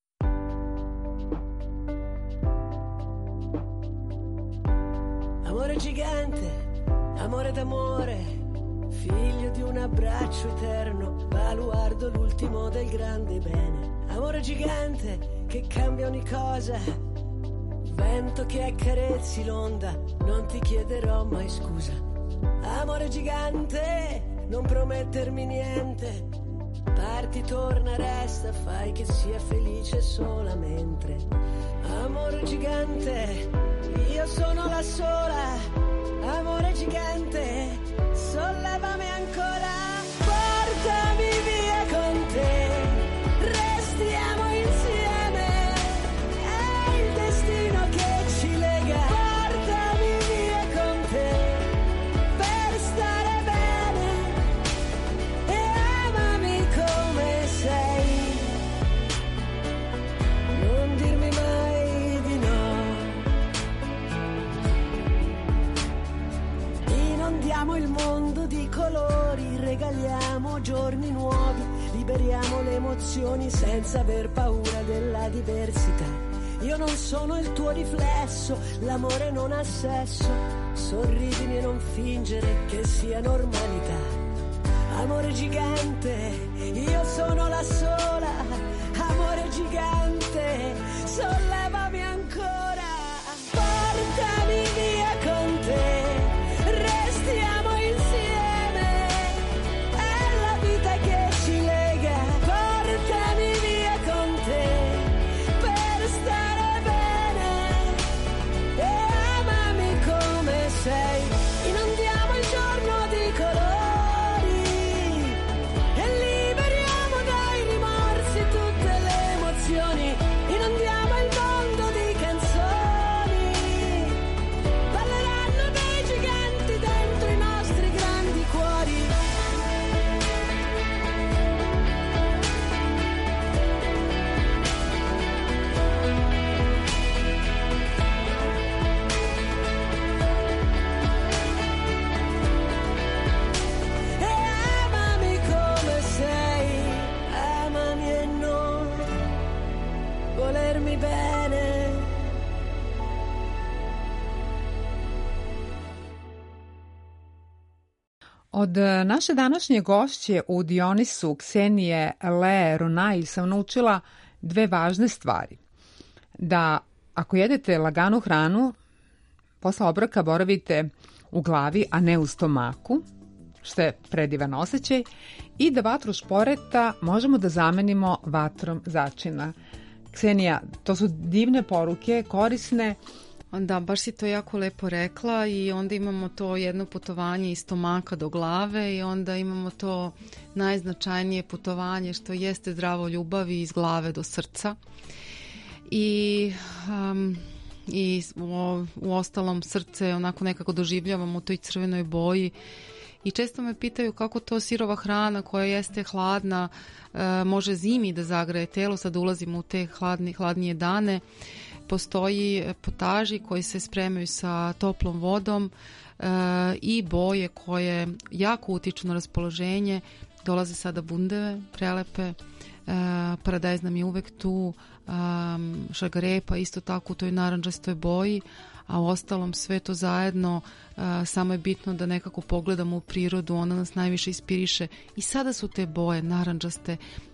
Amore gigante, amore d'amore, figlio di un abbraccio eterno, baluardo l'ultimo del grande bene. Amore gigante che cambia ogni cosa, vento che accarezzi l'onda, non ti chiederò mai scusa. Amore gigante, non promettermi niente, parti, torna, resta, fai che sia felice solamente. Amore gigante, io sono la sola, amore gigante, sollevami ancora, portami via con te, restiamo insieme, è il destino che ci lega, portami via con te, per stare bene, e amami come sei, non dirmi mai di no. Inondiamo il mondo di colori, regaliamo giorni nuovi, liberiamo le emozioni senza aver paura della diversità. Io non sono il tuo riflesso, l'amore non ha sesso, sorridimi e non fingere che sia normalità. Amore gigante, io sono la sola, amore gigante, sollevami ancora, portami via con te. Restiamo insieme, è la vita che ci lega, portami via con te, per stare bene, e amami come sei, inondiamo il giorno di colori, e liberiamo dai rimorsi tutte le emozioni, inondiamo il mondo di canzoni, balleranno dei giganti dentro i nostri grandi cuori. E amami come sei, amami e non volermi bene. Od naše današnje gošće u Dionisu Ksenije Le Ronaj sam naučila dve važne stvari. Da ako jedete laganu hranu, posle obroka boravite u glavi, a ne u stomaku, što je predivan osjećaj, i da vatru šporeta možemo da zamenimo vatrom začina. Ksenija, to su divne poruke, korisne. Da, baš si to jako lepo rekla i onda imamo to jedno putovanje iz stomaka do glave i onda imamo to najznačajnije putovanje što jeste zdravo ljubavi iz glave do srca. I, um, i u, u ostalom srce onako nekako doživljavam u toj crvenoj boji i često me pitaju kako to sirova hrana koja jeste hladna uh, može zimi da zagreje telo, sad ulazimo u te hladni, hladnije dane. Postoji potaži koji se spremaju sa toplom vodom e, i boje koje jako utiču na raspoloženje. Dolaze sada bundeve, prelepe, e, paradajz nam je uvek tu, e, šargarepa isto tako u toj naranđastoj boji, a u ostalom sve to zajedno e, samo je bitno da nekako pogledamo u prirodu, ona nas najviše inspiriše i sada su te boje naranđaste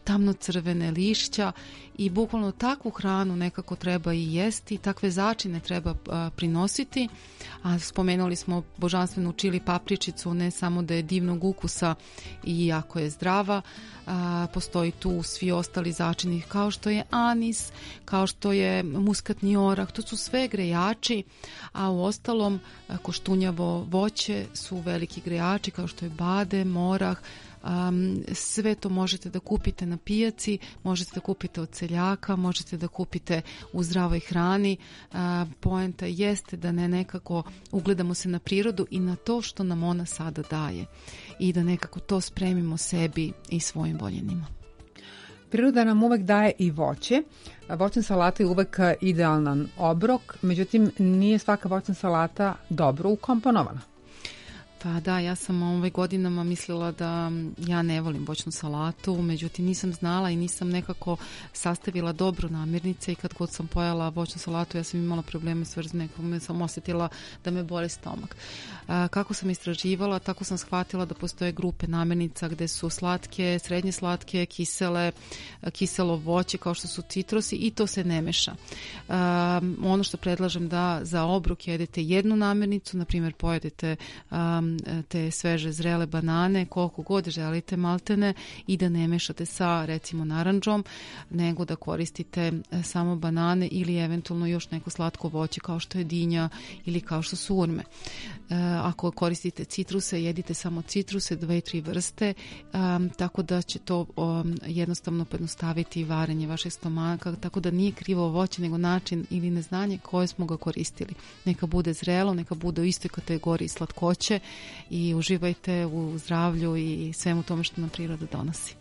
tamnocrvene lišća i bukvalno takvu hranu nekako treba i jesti, takve začine treba a, prinositi, a spomenuli smo božanstvenu čili papričicu, ne samo da je divnog ukusa i jako je zdrava, a, postoji tu svi ostali začini kao što je anis, kao što je muskatni orah, to su sve grejači, a u ostalom koštunjavo voće su veliki grejači kao što je badem, orah. Um, sve to možete da kupite na pijaci, možete da kupite od seljaka, možete da kupite u zdravoj hrani. Uh, poenta jeste da ne nekako ugledamo se na prirodu i na to što nam ona sada daje i da nekako to spremimo sebi i svojim voljenima. Priroda nam uvek daje i voće. Voćna salata je uvek idealan obrok, međutim nije svaka voćna salata dobro ukomponovana. Pa da, ja sam ove godinama mislila da ja ne volim voćnu salatu, međutim nisam znala i nisam nekako sastavila dobro namirnice i kad god sam pojela voćnu salatu ja sam imala probleme s vrznekom, sam osjetila da me boli stomak. A, kako sam istraživala, tako sam shvatila da postoje grupe namirnica gde su slatke, srednje slatke, kisele, kiselo voće kao što su citrusi i to se ne meša. A, ono što predlažem da za obrok jedete jednu namirnicu, na primjer pojedete um, te sveže zrele banane koliko god želite maltene i da ne mešate sa recimo narandžom, nego da koristite samo banane ili eventualno još neko slatko voće kao što je dinja ili kao što su urme. E, ako koristite citruse, jedite samo citruse, dve, tri vrste, um, tako da će to um, jednostavno pojednostaviti varenje vašeg stomaka, tako da nije krivo voće nego način ili neznanje koje smo ga koristili. Neka bude zrelo, neka bude u istoj kategoriji slatkoće i uživajte u zdravlju i svemu tome što nam priroda donosi.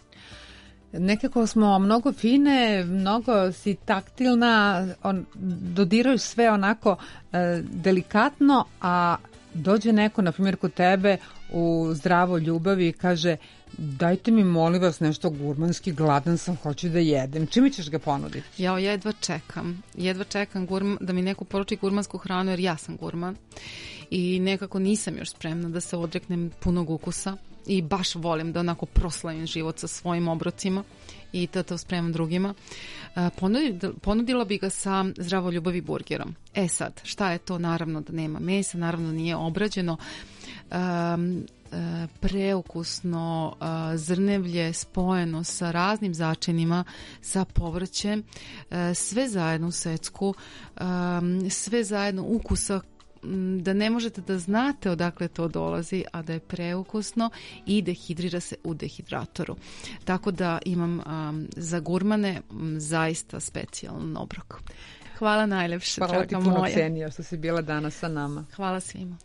Nekako smo mnogo fine, mnogo si taktilna, on, dodiraju sve onako e, delikatno, a dođe neko, na primjer, kod tebe u zdravoj ljubavi i kaže dajte mi molim vas nešto gurmanski, gladan sam, hoću da jedem. Čime ćeš ga ponuditi? Ja jedva čekam. Jedva čekam gurma, da mi neko poruči gurmansku hranu jer ja sam gurman i nekako nisam još spremna da se odreknem punog ukusa i baš volim da onako proslavim život sa svojim obrocima i da to spremam drugima. Ponudila, ponudila bi ga sa zdravo ljubavi burgerom. E sad, šta je to? Naravno da nema mesa, naravno nije obrađeno. Um, preukusno zrnevlje spojeno sa raznim začinima, sa povrćem, sve zajedno u secku, sve zajedno ukusa da ne možete da znate odakle to dolazi, a da je preukusno i dehidrira se u dehidratoru. Tako da imam um, za gurmane um, zaista specijalan obrok. Hvala najlepše, draga moja. Hvala ti puno cenija što si bila danas sa nama. Hvala svima.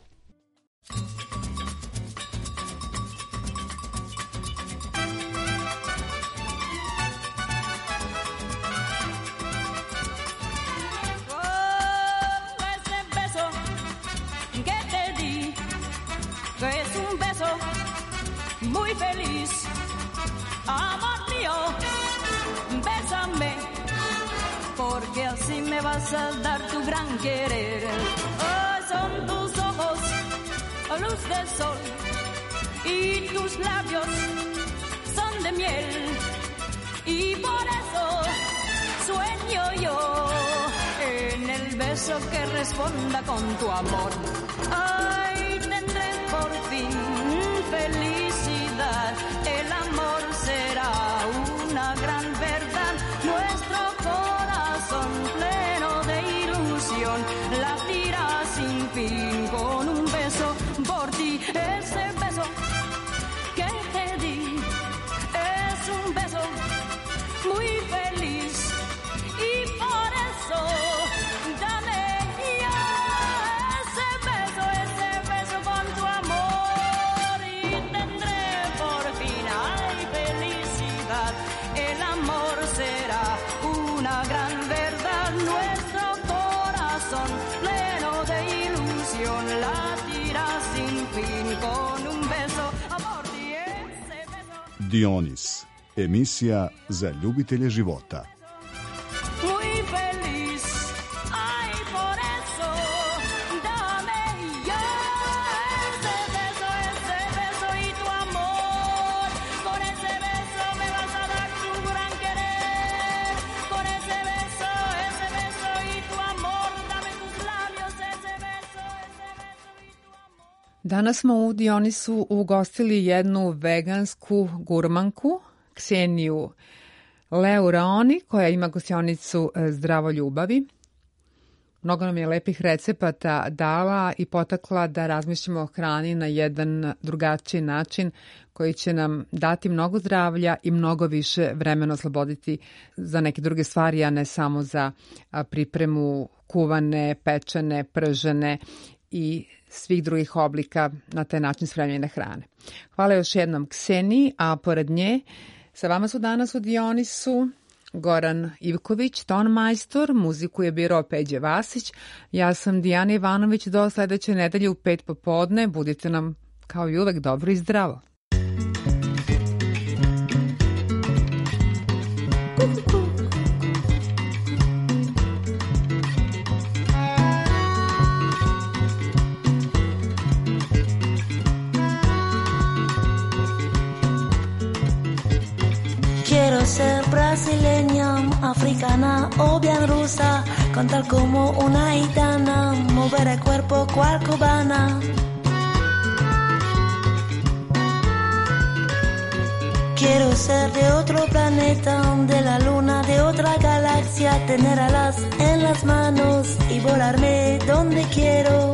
Que es un beso muy feliz, amor mío, bésame, porque así me vas a dar tu gran querer. Oh, son tus ojos, luz del sol, y tus labios son de miel, y por eso sueño yo en el beso que responda con tu amor. Ay, tendré por fin felicidad, el amor será una gran verdad, nuestro corazón pleno de ilusión latirá sin fin con un beso por ti. Ese beso que te di es un beso muy feliz y por eso dame ya ese beso, ese beso con tu amor y tendré por fin ay felicidad, el amor será una gran verdad, nuestro corazón pleno de ilusión latirá sin fin con un beso por ti, ese beso. Dionis, emisija za ljubitelje života. Muy feliz, ay por eso dame ya ese beso, ese beso y tu amor, con ese beso me vas a dar Danas smo u Dionisu ugostili jednu vegansku gurmanku, Kseniju Leuraoni, koja ima gostionicu Zdravo ljubavi. Mnogo nam je lepih recepata dala i potakla da razmišljamo o hrani na jedan drugačiji način koji će nam dati mnogo zdravlja i mnogo više vremena osloboditi za neke druge stvari, a ne samo za pripremu kuvane, pečene, pržene i svih drugih oblika na taj način spremljene hrane. Hvala još jednom Kseniji, a pored nje sa vama su danas u Dionisu Goran Ivković, tonmajstor, muziku je birao Peđe Vasić, ja sam Dijana Ivanović, do sledeće nedelje u pet popodne, budite nam kao i uvek dobro i zdravo. Quiero ser brasileña, africana o bien rusa, cantar como una gitana, mover el cuerpo cual cubana. Quiero ser de otro planeta, de la luna, de otra galaxia, tener alas en las manos y volarme donde quiero.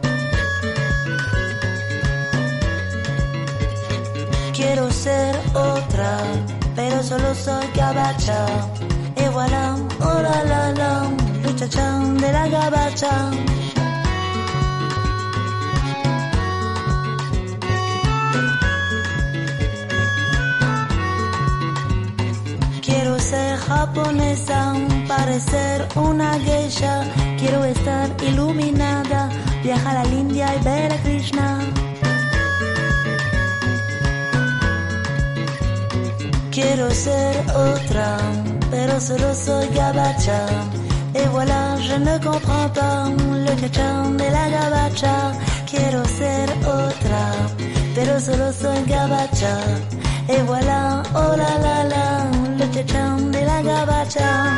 Quiero ser otra, pero solo soy gabacha. Y voilà, oh la la la, muchacha de la gabacha. Quiero ser japonesa, parecer una geisha. Quiero estar iluminada, viajar a la India y ver a Krishna. Quiero ser otra, pero solo soy gabacha. Et voilà, je ne comprends pas le chachán de la gabacha. Quiero ser otra, pero solo soy gabacha. Et voilà, oh la la la, le chachán de la gabacha.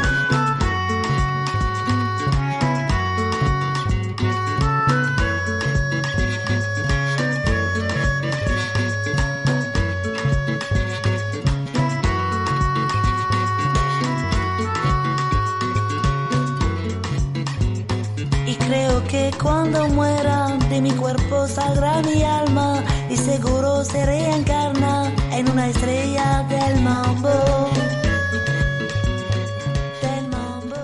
Que cuando muera de mi cuerpo saldrá mi alma y seguro se reencarna en una estrella del mambo. Del mambo.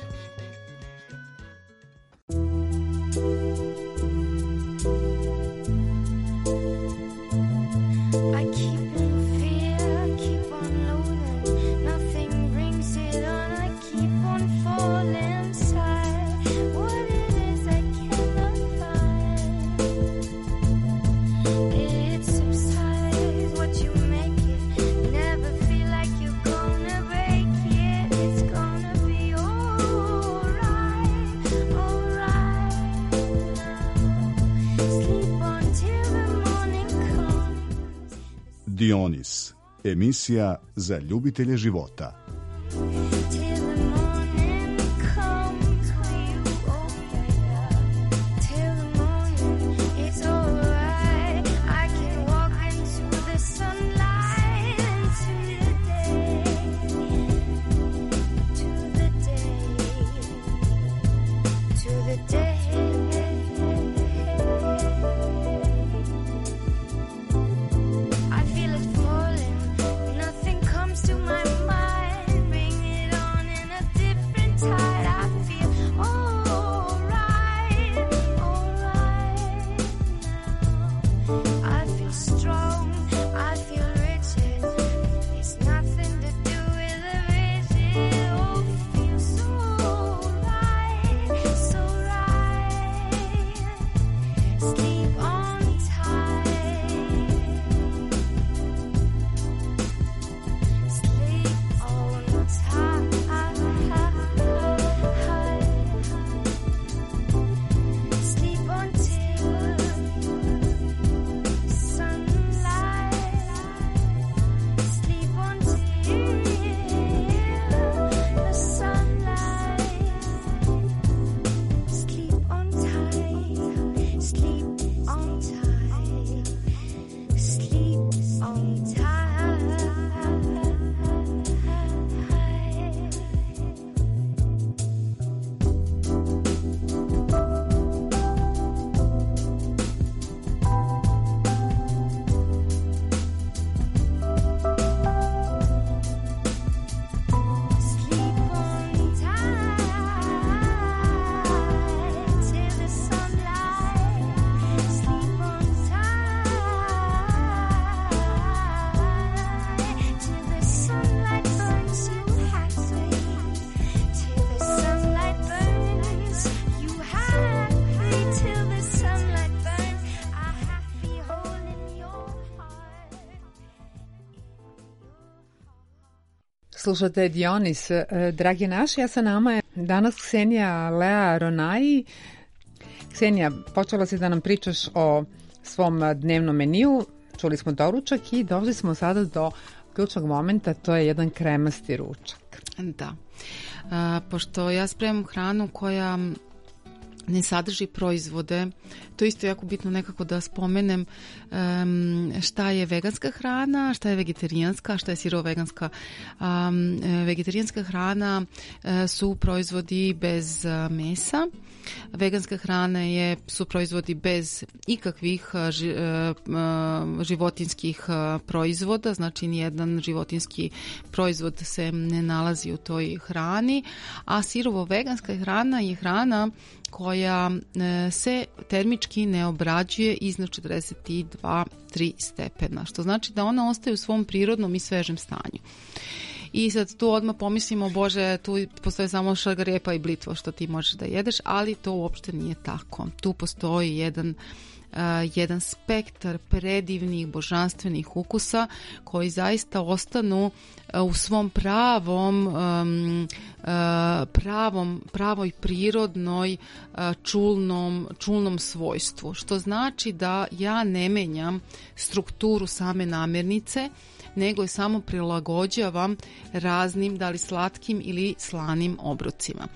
I keep in fear, keep on loathing, nothing brings it on, I keep on falling inside. What Dionis, emisija za ljubitelje života. Nothing comes to my mind, bring it on. Slušate Dionis. E, Dragi naši, ja sa nama je danas Ksenija Lea Ronaji. Ksenija, počela si da nam pričaš o svom dnevnom meniju, čuli smo doručak i došli smo sada do ključnog momenta, to je jedan kremasti ručak. Da. A, pošto ja spremam hranu koja ne sadrži proizvode, to isto je jako bitno nekako da spomenem um, šta je veganska hrana, šta je vegetarijanska, šta je sirovo-veganska. Um, vegetarijanska hrana uh, su proizvodi bez uh, mesa, veganska hrana je, su proizvodi bez ikakvih uh, ži, uh, životinskih uh, proizvoda, znači nijedan životinski proizvod se ne nalazi u toj hrani, a sirovo-veganska hrana je hrana koja e, se termički ne obrađuje iznad četrdeset dva zarez tri stepena, što znači da ona ostaje u svom prirodnom i svežem stanju. I sad tu odmah pomislimo, bože, tu postoje samo šargarepa i blitvo što ti možeš da jedeš, ali to uopšte nije tako. Tu postoji jedan Uh, jedan spektar predivnih, božanstvenih ukusa koji zaista ostanu uh, u svom pravom um, uh, pravom, pravoj prirodnoj uh, čulnom, čulnom svojstvu, što znači da ja ne menjam strukturu same namirnice, nego je samo prilagođavam raznim, da li slatkim ili slanim obrocima.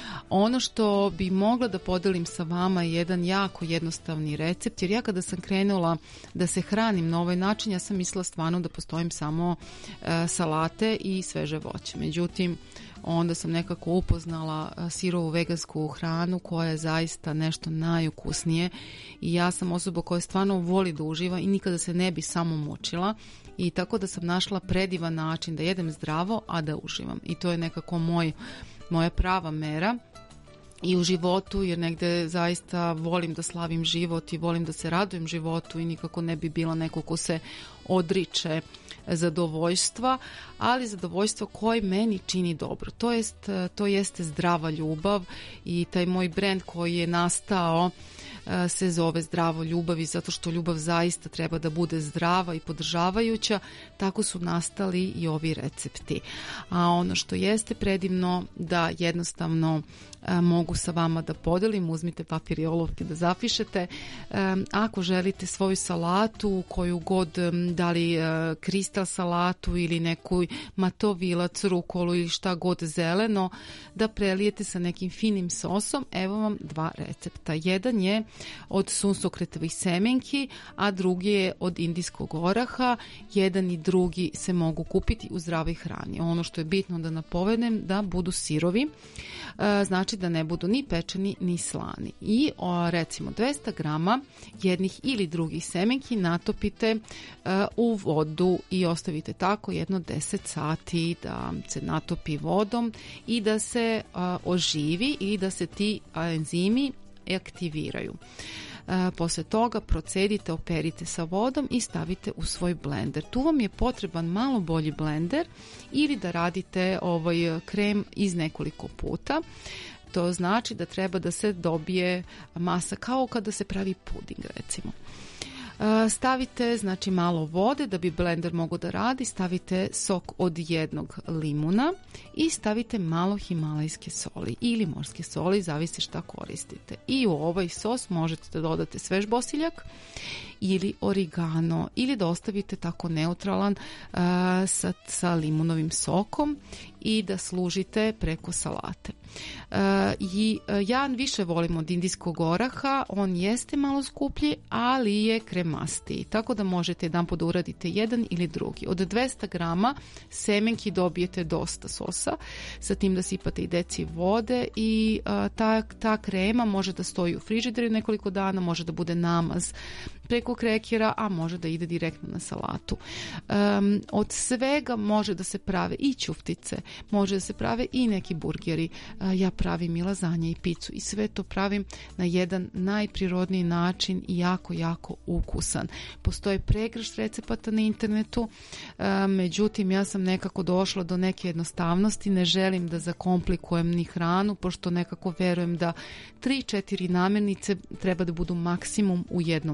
Ono što bi mogla da podelim sa vama je jedan jako jednostavni recept, jer ja kada sam krenula da se hranim na ovaj način, ja sam mislila stvarno da postojim samo e, salate i sveže voće. Međutim, onda sam nekako upoznala sirovu vegansku hranu koja je zaista nešto najukusnije i ja sam osoba koja stvarno voli da uživa i nikada se ne bi samo mučila, i tako da sam našla predivan način da jedem zdravo, a da uživam. I to je nekako moj, moja prava mera i u životu, jer negde zaista volim da slavim život i volim da se radujem životu i nikako ne bi bila neko ko se odriče zadovoljstva, ali zadovoljstvo koje meni čini dobro. To jest, to jeste zdrava ljubav i taj moj brend koji je nastao se zove Zdravo ljubavi, zato što ljubav zaista treba da bude zdrava i podržavajuća, tako su nastali i ovi recepti. A ono što jeste predivno, da jednostavno a, mogu sa vama da podelim, uzmite papir i olovke da zapišete. A, ako želite svoju salatu, koju god, da li a, kristal salatu ili neku matovilac, rukolu ili šta god zeleno, da prelijete sa nekim finim sosom, evo vam dva recepta. Jedan je od sunsokretovih semenki, a drugi je od indijskog oraha. Jedan i drugi se mogu kupiti u zdravoj hrani. Ono što je bitno da napomenem, da budu sirovi, znači da ne budu ni pečeni ni slani. I recimo dvesta grama jednih ili drugih semenki natopite u vodu i ostavite tako jedno deset sati da se natopi vodom i da se oživi i da se ti enzimi aktiviraju. E, posle toga procedite, operite sa vodom i stavite u svoj blender. Tu vam je potreban malo bolji blender ili da radite ovaj krem iz nekoliko puta. To znači da treba da se dobije masa kao kada se pravi puding, recimo. Stavite znači malo vode da bi blender mogao da radi, stavite sok od jednog limuna i stavite malo himalajske soli ili morske soli, zavisi šta koristite. I u ovaj sos možete da dodate svež bosiljak ili origano ili da ostavite tako neutralan uh, sa, sa limunovim sokom i da služite preko salate. Uh, i uh, ja više volim od indijskog oraha, on jeste malo skuplji, ali je kremastiji, tako da možete jedan put da uradite jedan ili drugi. Od dvesta grama semenki dobijete dosta sosa, sa tim da sipate i deci vode i uh, ta, ta krema može da stoji u frižideru nekoliko dana, može da bude namaz preko krekera, a može da ide direktno na salatu. Um, od svega može da se prave i ćuftice, može da se prave i neki burgeri. Uh, ja pravim i lazanje i picu i sve to pravim na jedan najprirodniji način i jako, jako ukusan. Postoje pregršt recepata na internetu, uh, međutim ja sam nekako došla do neke jednostavnosti, ne želim da zakomplikujem ni hranu, pošto nekako verujem da tri četiri namirnice treba da budu maksimum u jednom obroku.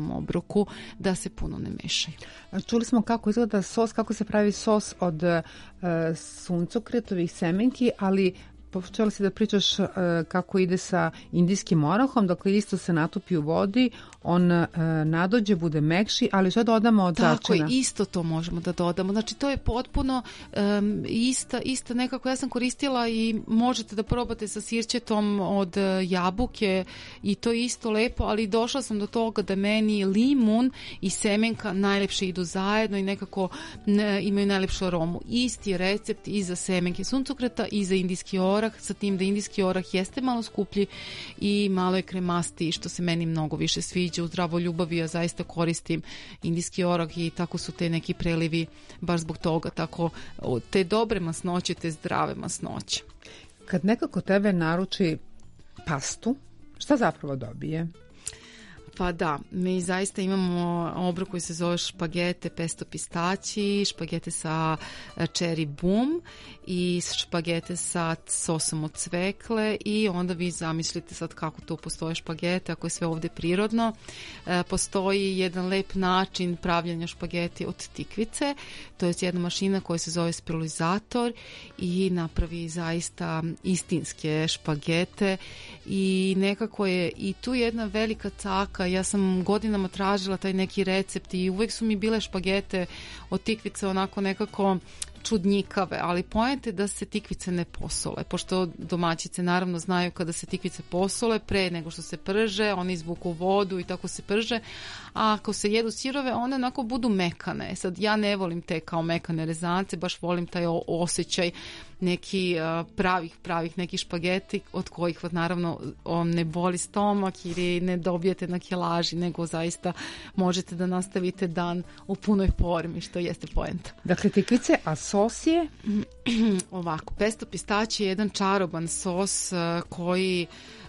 obroku da se puno ne mešaju. Čuli smo kako izgleda sos, kako se pravi sos od uh, suncokretovih semenki, ali počela si da pričaš uh, kako ide sa indijskim orahom, dakle isto se natopi u vodi, on uh, nadođe, bude mekši, ali što dodamo od začina? Tako je, isto to možemo da dodamo. Znači to je potpuno um, ista, ista nekako, ja sam koristila i možete da probate sa sirćetom od jabuke i to je isto lepo, ali došla sam do toga da meni limun i semenka najlepše idu zajedno i nekako ne, imaju najlepšu aromu. Isti je recept i za semenke suncokreta i za indijski orah, sa tim da indijski orah jeste malo skuplji i malo je kremastiji, što se meni mnogo više sviđa. U Zdravoj ljubavi ja zaista koristim indijski orah i tako su te neki prelivi baš zbog toga, tako te dobre masnoće, te zdrave masnoće. Kad nekako tebe naruči pastu, šta zapravo dobije? Pa da, mi zaista imamo obrok koji se zove špagete pesto pistaći, špagete sa cherry boom i špagete sa sosom od cvekle i onda vi zamislite sad kako to postoje špagete, ako je sve ovde prirodno. E, postoji jedan lep način pravljanja špageti od tikvice, to je jedna mašina koja se zove spiralizator i napravi zaista istinske špagete i nekako je i tu jedna velika caka. Ja sam godinama tražila taj neki recept i uvek su mi bile špagete od tikvice onako nekako čudnjikave, ali poenta je da se tikvice ne posole, pošto domaćice naravno znaju kada se tikvice posole pre nego što se prže, one izvuku vodu i tako se prže, a ako se jedu sirove, one onako budu mekane. Sad ja ne volim te kao mekane rezance, baš volim taj osjećaj neki uh, pravih, pravih nekih špageti od kojih vas naravno on ne boli stomak ili ne dobijete na kilaži, nego zaista možete da nastavite dan u punoj formi, što jeste poenta. Dakle, tikvice, a sos je? Ovako, pesto pistaći je jedan čaroban sos uh, koji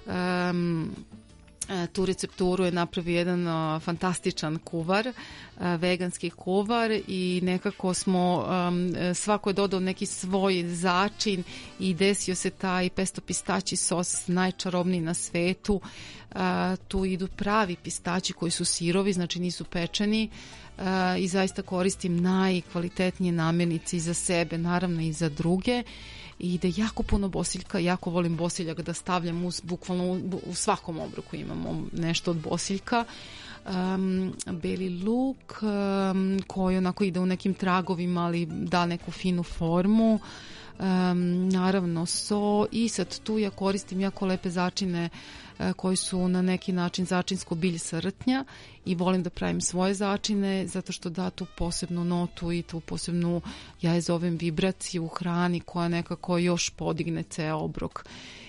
um, tu recepturu je napravio jedan uh, fantastičan kuvar, uh, veganski kuvar i nekako smo, um, svako je dodao neki svoj začin i desio se taj pesto pistaći sos najčarobniji na svetu. Uh, tu idu pravi pistaći koji su sirovi, znači nisu pečeni uh, i zaista koristim najkvalitetnije namirnice i za sebe, naravno i za druge. I ide jako puno bosiljka, jako volim bosiljak da stavljam u, bukvalno u, u svakom obroku imamo nešto od bosiljka. Um, beli luk um, koji onako ide u nekim tragovima, ali da neku finu formu. Um, naravno so i sad tu ja koristim jako lepe začine uh, koji su na neki način začinsko bilje sa rtnja i volim da pravim svoje začine zato što da tu posebnu notu i tu posebnu, ja je zovem vibraciju u hrani koja nekako još podigne ceo obrok.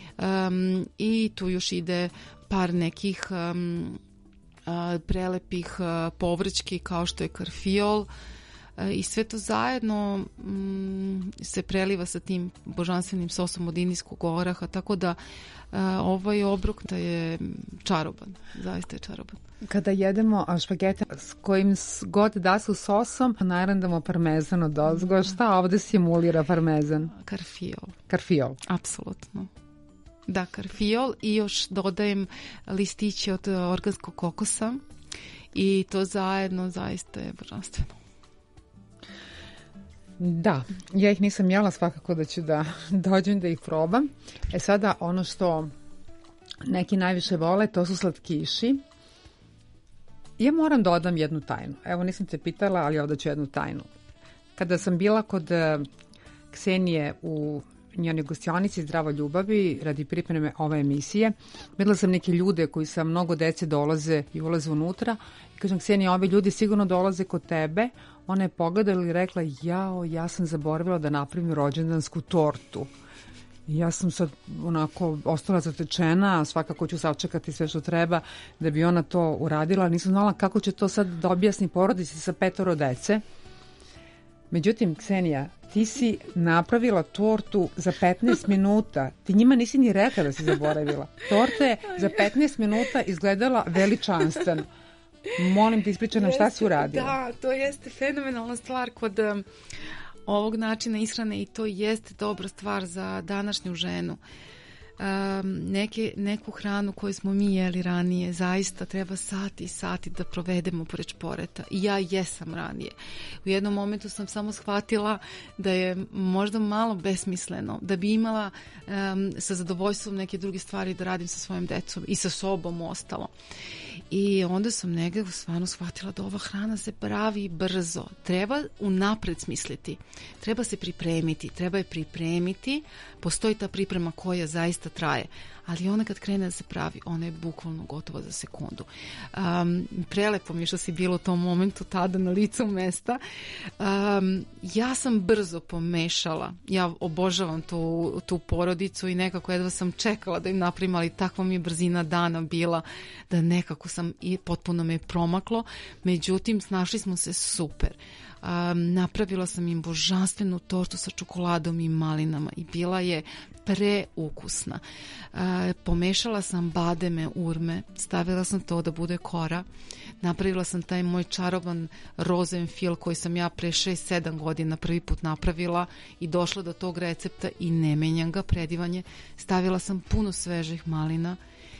Um, i tu još ide par nekih um, uh, prelepih uh, povrćki kao što je karfiol i sve to zajedno mm, se preliva sa tim božanstvenim sosom od indijskog oraha, tako da uh, ovaj obrok da je čaroban, zaista je čaroban. Kada jedemo špagete s kojim god da su sosom, narandamo parmezan od ozgo, šta ovde simulira parmezan? Karfiol. Karfiol. Apsolutno. Da, karfiol i još dodajem listiće od organskog kokosa i to zajedno zaista je božanstveno. Da, ja ih nisam jela, svakako da ću da dođem da ih probam. E sada ono što neki najviše vole, to su slatkiši. Ja moram da odam jednu tajnu. Evo, nisam te pitala, ali ovdje ću jednu tajnu. Kada sam bila kod Ksenije u njenoj gostionici Zdravo ljubavi radi pripreme ove emisije, videla sam neke ljude koji sa mnogo dece dolaze i ulaze unutra i kažem, Ksenija, ovi ljudi sigurno dolaze kod tebe. Ona je pogledala i rekla, jao, ja sam zaboravila da napravim rođendansku tortu. I ja sam sad onako ostala zatečena, svakako ću sačekati sve što treba da bi ona to uradila. Nisam znala kako će to sad da objasni porodici sa petoro dece. Međutim, Ksenija, ti si napravila tortu za petnaest minuta. Ti njima nisi ni rekla da si zaboravila. Torta je za petnaest minuta izgledala veličanstveno. Molim te, ispričaj nam šta si uradila. Da, to jeste fenomenalna stvar kod um, ovog načina ishrane i to jeste dobra stvar za današnju ženu. um, neke, neku hranu koju smo mi jeli ranije, zaista treba sati i sati da provedemo pored šporeta. I ja jesam ranije. U jednom momentu sam samo shvatila da je možda malo besmisleno, da bi imala um, sa zadovoljstvom neke druge stvari da radim sa svojim decom i sa sobom ostalo. I onda sam negdje stvarno shvatila da ova hrana se pravi brzo. Treba unapred smisliti. Treba se pripremiti. Treba je pripremiti. Postoji ta priprema koja zaista traje. Ali ona kad krene da se pravi, ona je bukvalno gotova za sekundu. Um, prelepo mi je što si bilo u tom momentu tada na licu mesta. Um, ja sam brzo pomešala. Ja obožavam tu, tu porodicu i nekako jedva sam čekala da im napravim, ali takva mi je brzina dana bila da nekako sam i potpuno me promaklo. Međutim, snašli smo se super. Um, napravila sam im božanstvenu tortu sa čokoladom i malinama i bila je preukusna. Uh, pomešala sam bademe, urme, stavila sam to da bude kora, napravila sam taj moj čaroban rozenfil koji sam ja pre šest sedam godina prvi put napravila i došla do tog recepta i ne menjam ga, predivan je. Stavila sam puno svežih malina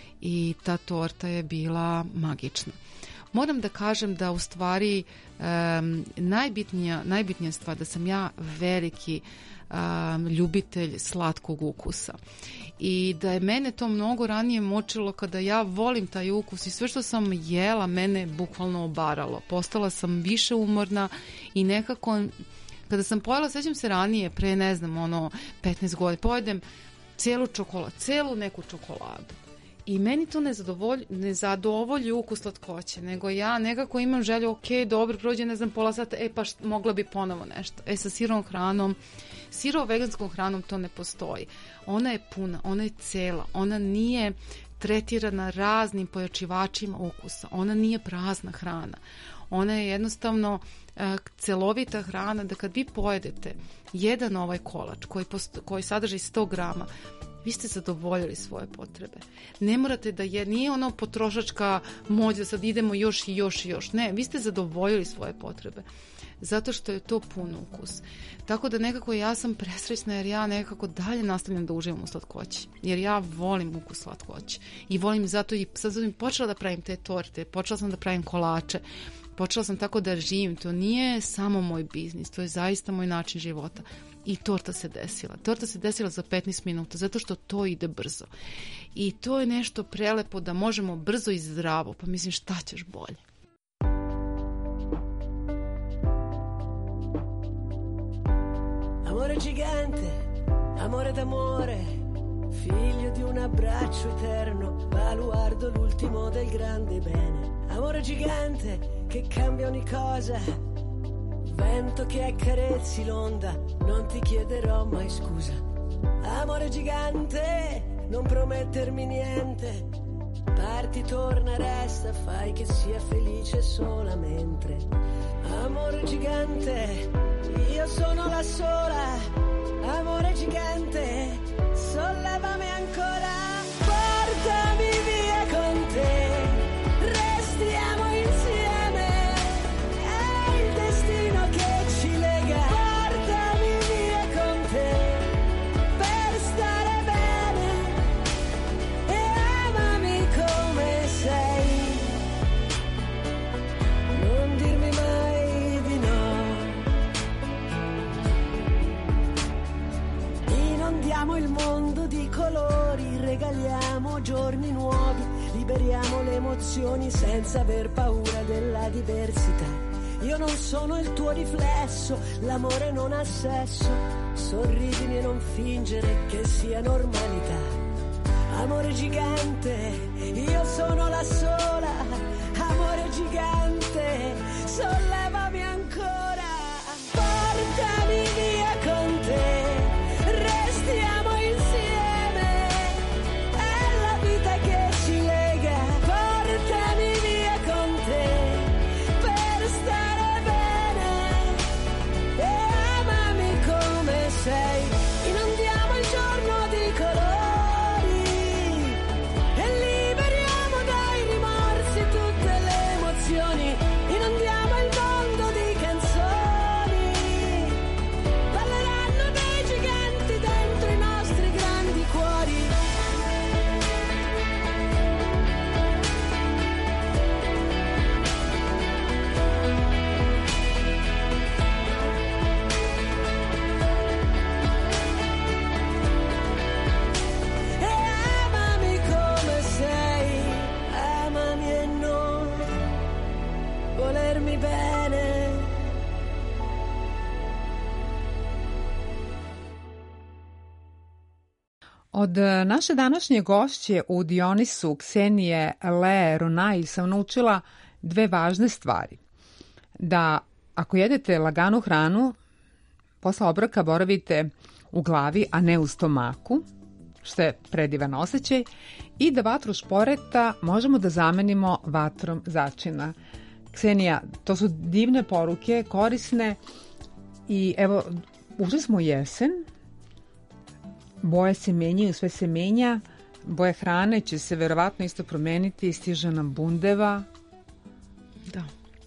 i ta torta je bila magična. Moram da kažem da u stvari um, najbitnija, najbitnija stvar da sam ja veliki um, ljubitelj slatkog ukusa i da je mene to mnogo ranije močilo kada ja volim taj ukus i sve što sam jela mene bukvalno obaralo. Postala sam više umorna i nekako kada sam pojela, sećam se ranije, pre ne znam, ono petnaest godina, pojedem celu čokoladu, celu neku čokoladu. I meni to ne zadovolji, ne zadovolji ukus slatkoće, nego ja nekako imam želju, ok, dobro, prođe, ne znam, pola sata, e pa št, mogla bi ponovo nešto. E sa sirovom hranom, sirovom veganskom hranom to ne postoji. Ona je puna, ona je cela, ona nije tretirana raznim pojačivačima ukusa, ona nije prazna hrana. Ona je jednostavno uh, celovita hrana da kad vi pojedete jedan ovaj kolač koji, posto, koji sadrži sto grama, vi ste zadovoljili svoje potrebe. Ne morate da je, nije ono potrošačka moć da sad idemo još i još i još. Ne, vi ste zadovoljili svoje potrebe. Zato što je to pun ukus. Tako da nekako ja sam presrećna jer ja nekako dalje nastavljam da uživam u slatkoći. Jer ja volim ukus slatkoći. I volim zato i sad sam počela da pravim te torte, počela sam da pravim kolače, počela sam tako da živim. To nije samo moj biznis, to je zaista moj način života. I torta se desila. Torta se desila za petnaest minuta, zato što to ide brzo. I to je nešto prelepo da možemo brzo i zdravo. Pa mislim, šta ćeš bolje? Amore gigante, amore d'amore, figlio di un abbraccio eterno, baluardo l'ultimo del grande bene. Amore gigante che cambia ogni cosa, vento che accarezzi l'onda, non ti chiederò mai scusa. Amore gigante, non promettermi niente, parti, torna, resta, fai che sia felice solamente. Amore gigante, io sono la sola. Amore gigante, sollevami ancora, portami via con te, restiamo insieme, è il destino che ci lega, portami via con te, per stare bene e amami come sei, non dirmi mai di no. Inondiamo il mondo di colori, regaliamo giorni nuovi, liberiamo le emozioni senza aver paura della diversità. Io non sono il tuo riflesso, l'amore non ha sesso, sorridimi e non fingere che sia normalità. Amore gigante, io sono la sola. Amore gigante, sollevami ancora, portami via con te, restiamo insieme, è la vita che ci lega, portami via con te, per stare bene e amami come sei. Inondiamo il giorno di colori e liberiamo dai rimorsi tutte le emozioni. Inondiamo il mondo Od naše današnje gošće u Dionisu, Ksenije Le Ronaj, sam naučila dve važne stvari. Da ako jedete laganu hranu, posle obroka boravite u glavi, a ne u stomaku, što je predivan osjećaj, i da vatru šporeta možemo da zamenimo vatrom začina. Ksenija, to su divne poruke, korisne, i evo, ušli smo u jesen, boje se menjaju, sve se menja, boje hrane će se verovatno isto promeniti, stiže nam bundeva. Da.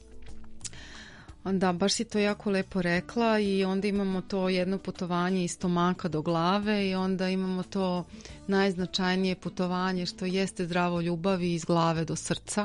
Da, baš si to jako lepo rekla, i onda imamo to jedno putovanje iz stomaka do glave, i onda imamo to najznačajnije putovanje što jeste zdravo ljubavi iz glave do srca.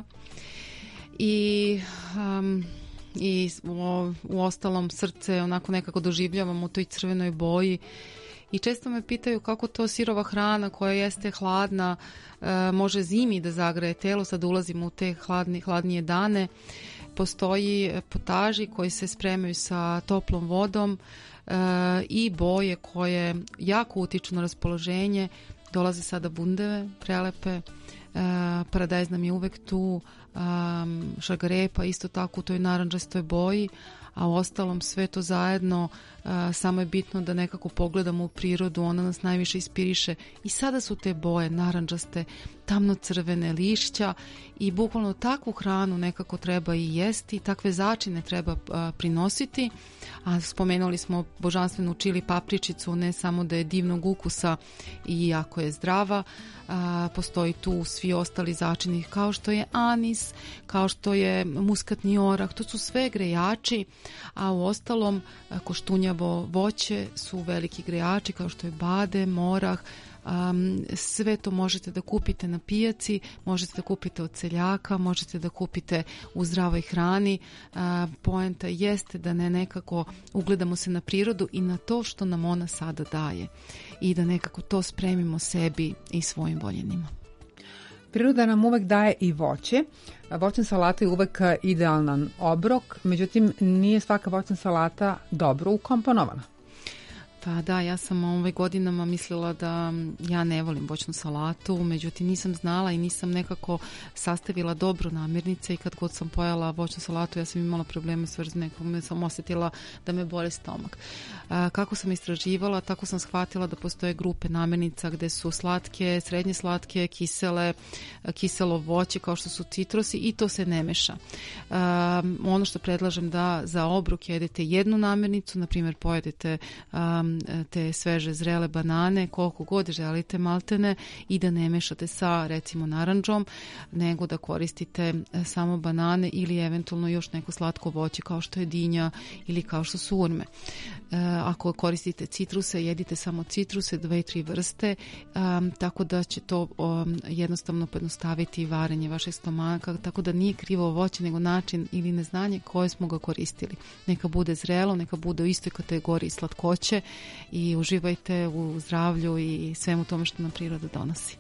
I, um, i u, u ostalom srce onako nekako doživljavamo u toj crvenoj boji. I često me pitaju kako to sirova hrana koja jeste hladna e, može zimi da zagreje telo, sad ulazimo u te hladni, hladnije dane. Postoji potaži koji se spremaju sa toplom vodom e, i boje koje jako utiču na raspoloženje. Dolaze sada bundeve, prelepe, e, paradajz nam je uvek tu, e, šargarepa isto tako u toj naranđastoj boji, a u ostalom sve to zajedno, uh, samo je bitno da nekako pogledamo u prirodu, ona nas najviše ispiriše, i sada su te boje naranđaste, tamno-crvene, lišća, i bukvalno takvu hranu nekako treba i jesti, takve začine treba uh, prinositi. A spomenuli smo božanstvenu čili papričicu, ne samo da je divnog ukusa i jako je zdrava, uh, postoji tu svi ostali začini kao što je anis, kao što je muskatni orah, to su sve grejači, a u ostalom koštunjavo voće su veliki grejači kao što je badem, orah. Um, sve to možete da kupite na pijaci, možete da kupite od seljaka, možete da kupite u zdravoj hrani. Uh, poenta jeste da ne nekako ugledamo se na prirodu i na to što nam ona sada daje, i da nekako to spremimo sebi i svojim voljenima. Priroda nam uvek daje i voće. Voćna salata je uvek idealan obrok, međutim nije svaka voćna salata dobro ukomponovana. Pa da, ja sam ove godinama mislila da ja ne volim voćnu salatu, međutim nisam znala i nisam nekako sastavila dobro namirnice, i kad god sam pojela voćnu salatu ja sam imala probleme s vrznekom, sam osjetila da me boli stomak. A, kako sam istraživala, tako sam shvatila da postoje grupe namirnica gde su slatke, srednje slatke, kisele, kiselo voće kao što su citrusi, i to se ne meša. A, ono što predlažem da za obrok jedete jednu namirnicu, na primjer pojedete um, te sveže zrele banane koliko god želite maltene, i da ne mešate sa recimo naranđom, nego da koristite samo banane ili eventualno još neko slatko voće kao što je dinja ili kao što su urme. E, ako koristite citruse, jedite samo citruse, dve, tri vrste, um, tako da će to um, jednostavno pojednostaviti varenje vašeg stomaka, tako da nije krivo voće nego način ili neznanje koje smo ga koristili. Neka bude zrelo, neka bude u istoj kategoriji slatkoće, i uživajte u zdravlju i svemu tome što nam priroda donosi.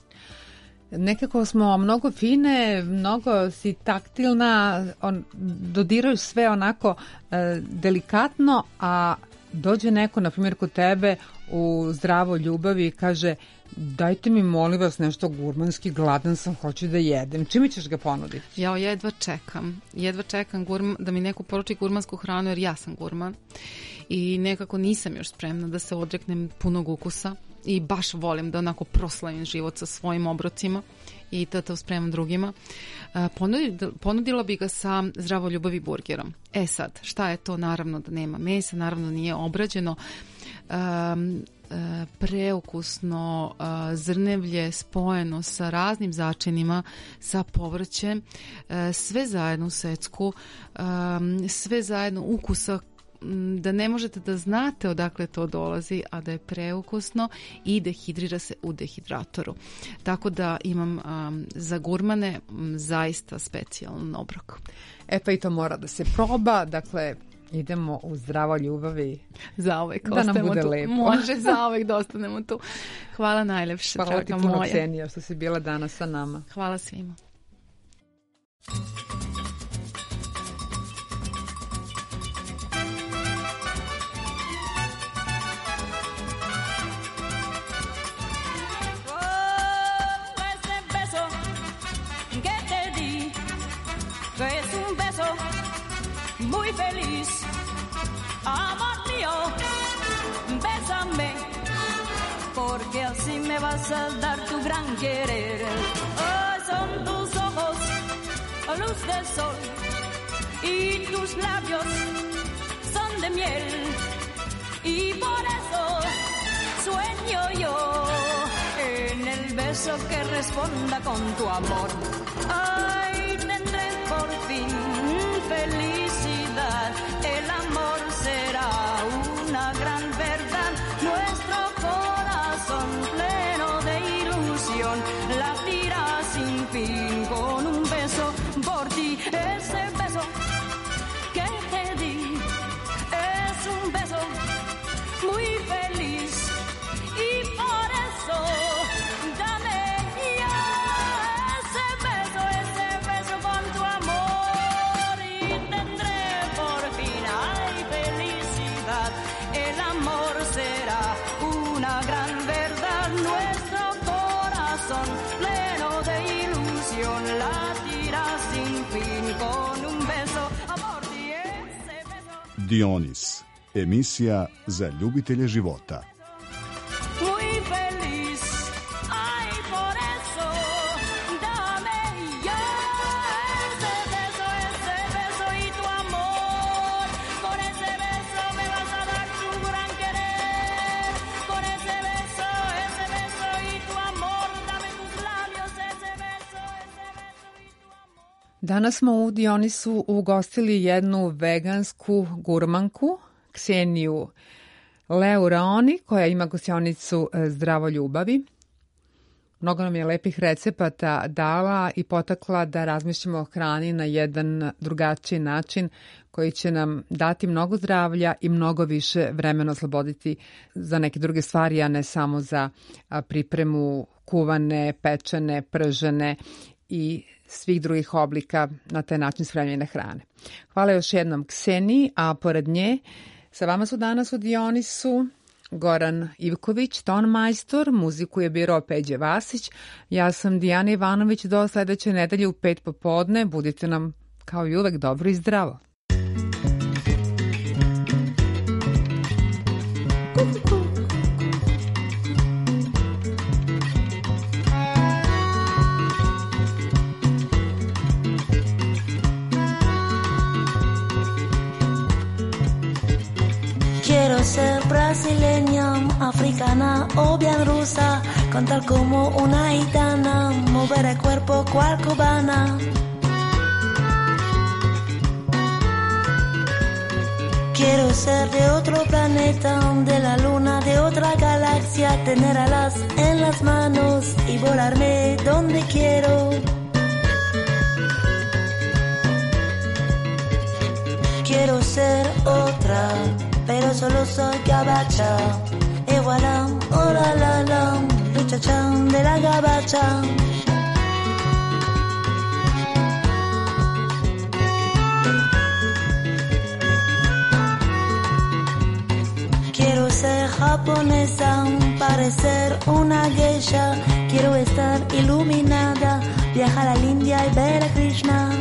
Nekako smo mnogo fine, mnogo si taktilna, on, dodiraju sve onako e, delikatno, a dođe neko, na primjer, kod tebe u zdravo ljubavi i kaže: dajte mi molim vas nešto gurmanski, gladan sam, hoću da jedem. Čime ćeš ga ponuditi? Ja jedva čekam. Jedva čekam gurm, da mi neko poruči gurmansku hranu, jer ja sam gurman. I nekako nisam još spremna da se odreknem punog ukusa. I baš volim da onako proslavim život sa svojim obrocima i da to spremam drugima. Ponudila, ponudila bi ga sa zdravo ljubavi burgerom. E sad, šta je to? Naravno da nema mesa, naravno nije obrađeno. Um, preukusno zrnevlje spojeno sa raznim začinima, sa povrćem, sve zajedno u secku, sve zajedno ukusa da ne možete da znate odakle to dolazi, a da je preukusno i dehidrira se u dehidratoru. Tako da imam um, za gurmane um, zaista specijalan obrok. E pa i to mora da se proba, dakle idemo u zdravo ljubavi. Zauvek da nam bude tu. Lepo. Može zauvek da ostanemo tu. Hvala najlepše, Hvala draga ti puno, moja. Ksenija, što si bila danas sa nama. Hvala svima. muy feliz. Amor mío, bésame, porque así me vas a dar tu gran querer. Oh, son tus ojos, luz del sol, y tus labios son de miel, y por eso sueño yo en el beso que responda con tu amor. Ay, tendré por fin felicidad, el amor será una gran verdad, nuestro corazón pleno de ilusión latirá sin fin con un beso por ti. Ese beso que te di es un beso muy feliz, y por eso dame ya ese beso, ese beso con tu amor, y tendré por fin, ay, felicidad, el amor será una gran verdad, nuestro corazón pleno de ilusión latirá sin fin con un beso por ti, ese beso. Dionis, emisija za ljubitelje života. Muy feliz, ay, por eso dame ya ese beso, ese beso y tu amor. Con ese beso me vas a dar tu gran querer. Con ese beso, ese beso y tu amor. Dame tus labios, ese beso, ese beso y tu amor. Danas smo u Dionisu ugostili jednu vegansku gurmanku, Kseniju Leuraoni, koja ima gostionicu Zdravo ljubavi. Mnogo nam je lepih recepata dala i potakla da razmišljamo o hrani na jedan drugačiji način koji će nam dati mnogo zdravlja i mnogo više vremena osloboditi za neke druge stvari, a ne samo za pripremu kuvane, pečene, pržene i svih drugih oblika na taj način spremljene hrane. Hvala još jednom Kseniji, a pored nje sa vama su danas u Dionisu Goran Ivković, tonmajstor, muziku je birao Peđe Vasić, ja sam Dijana Ivanović, do sledeće nedelje u pet popodne, budite nam kao i uvek dobro i zdravo. Quiero ser brasileña, africana o bien rusa, cantar como una gitana, mover el cuerpo cual cubana. Quiero ser de otro planeta, de la luna, de otra galaxia, tener alas en las manos y volarme donde quiero. Quiero ser otra, pero solo soy gabacha. Y voilà, oh la la la, luchachán de la gabacha. Quiero ser japonesa, parecer una geisha. Quiero estar iluminada, viajar a la India y ver a Krishna.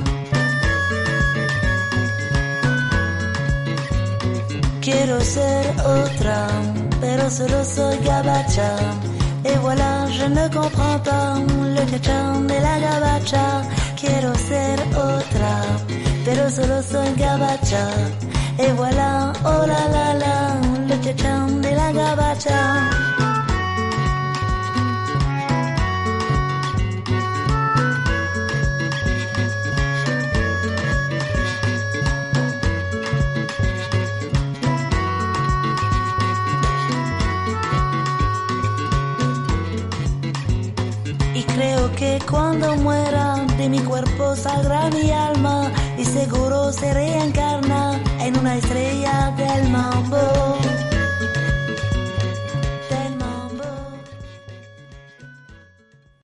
Quiero ser otra, pero solo soy gabacha. Et voilà, je ne comprends pas le cachán de la gabacha. Quiero ser otra, pero solo soy gabacha. Et voilà, oh la la la, le cachán de la gabacha. Creo que cuando muera de mi cuerpo saldrá mi alma y seguro seré en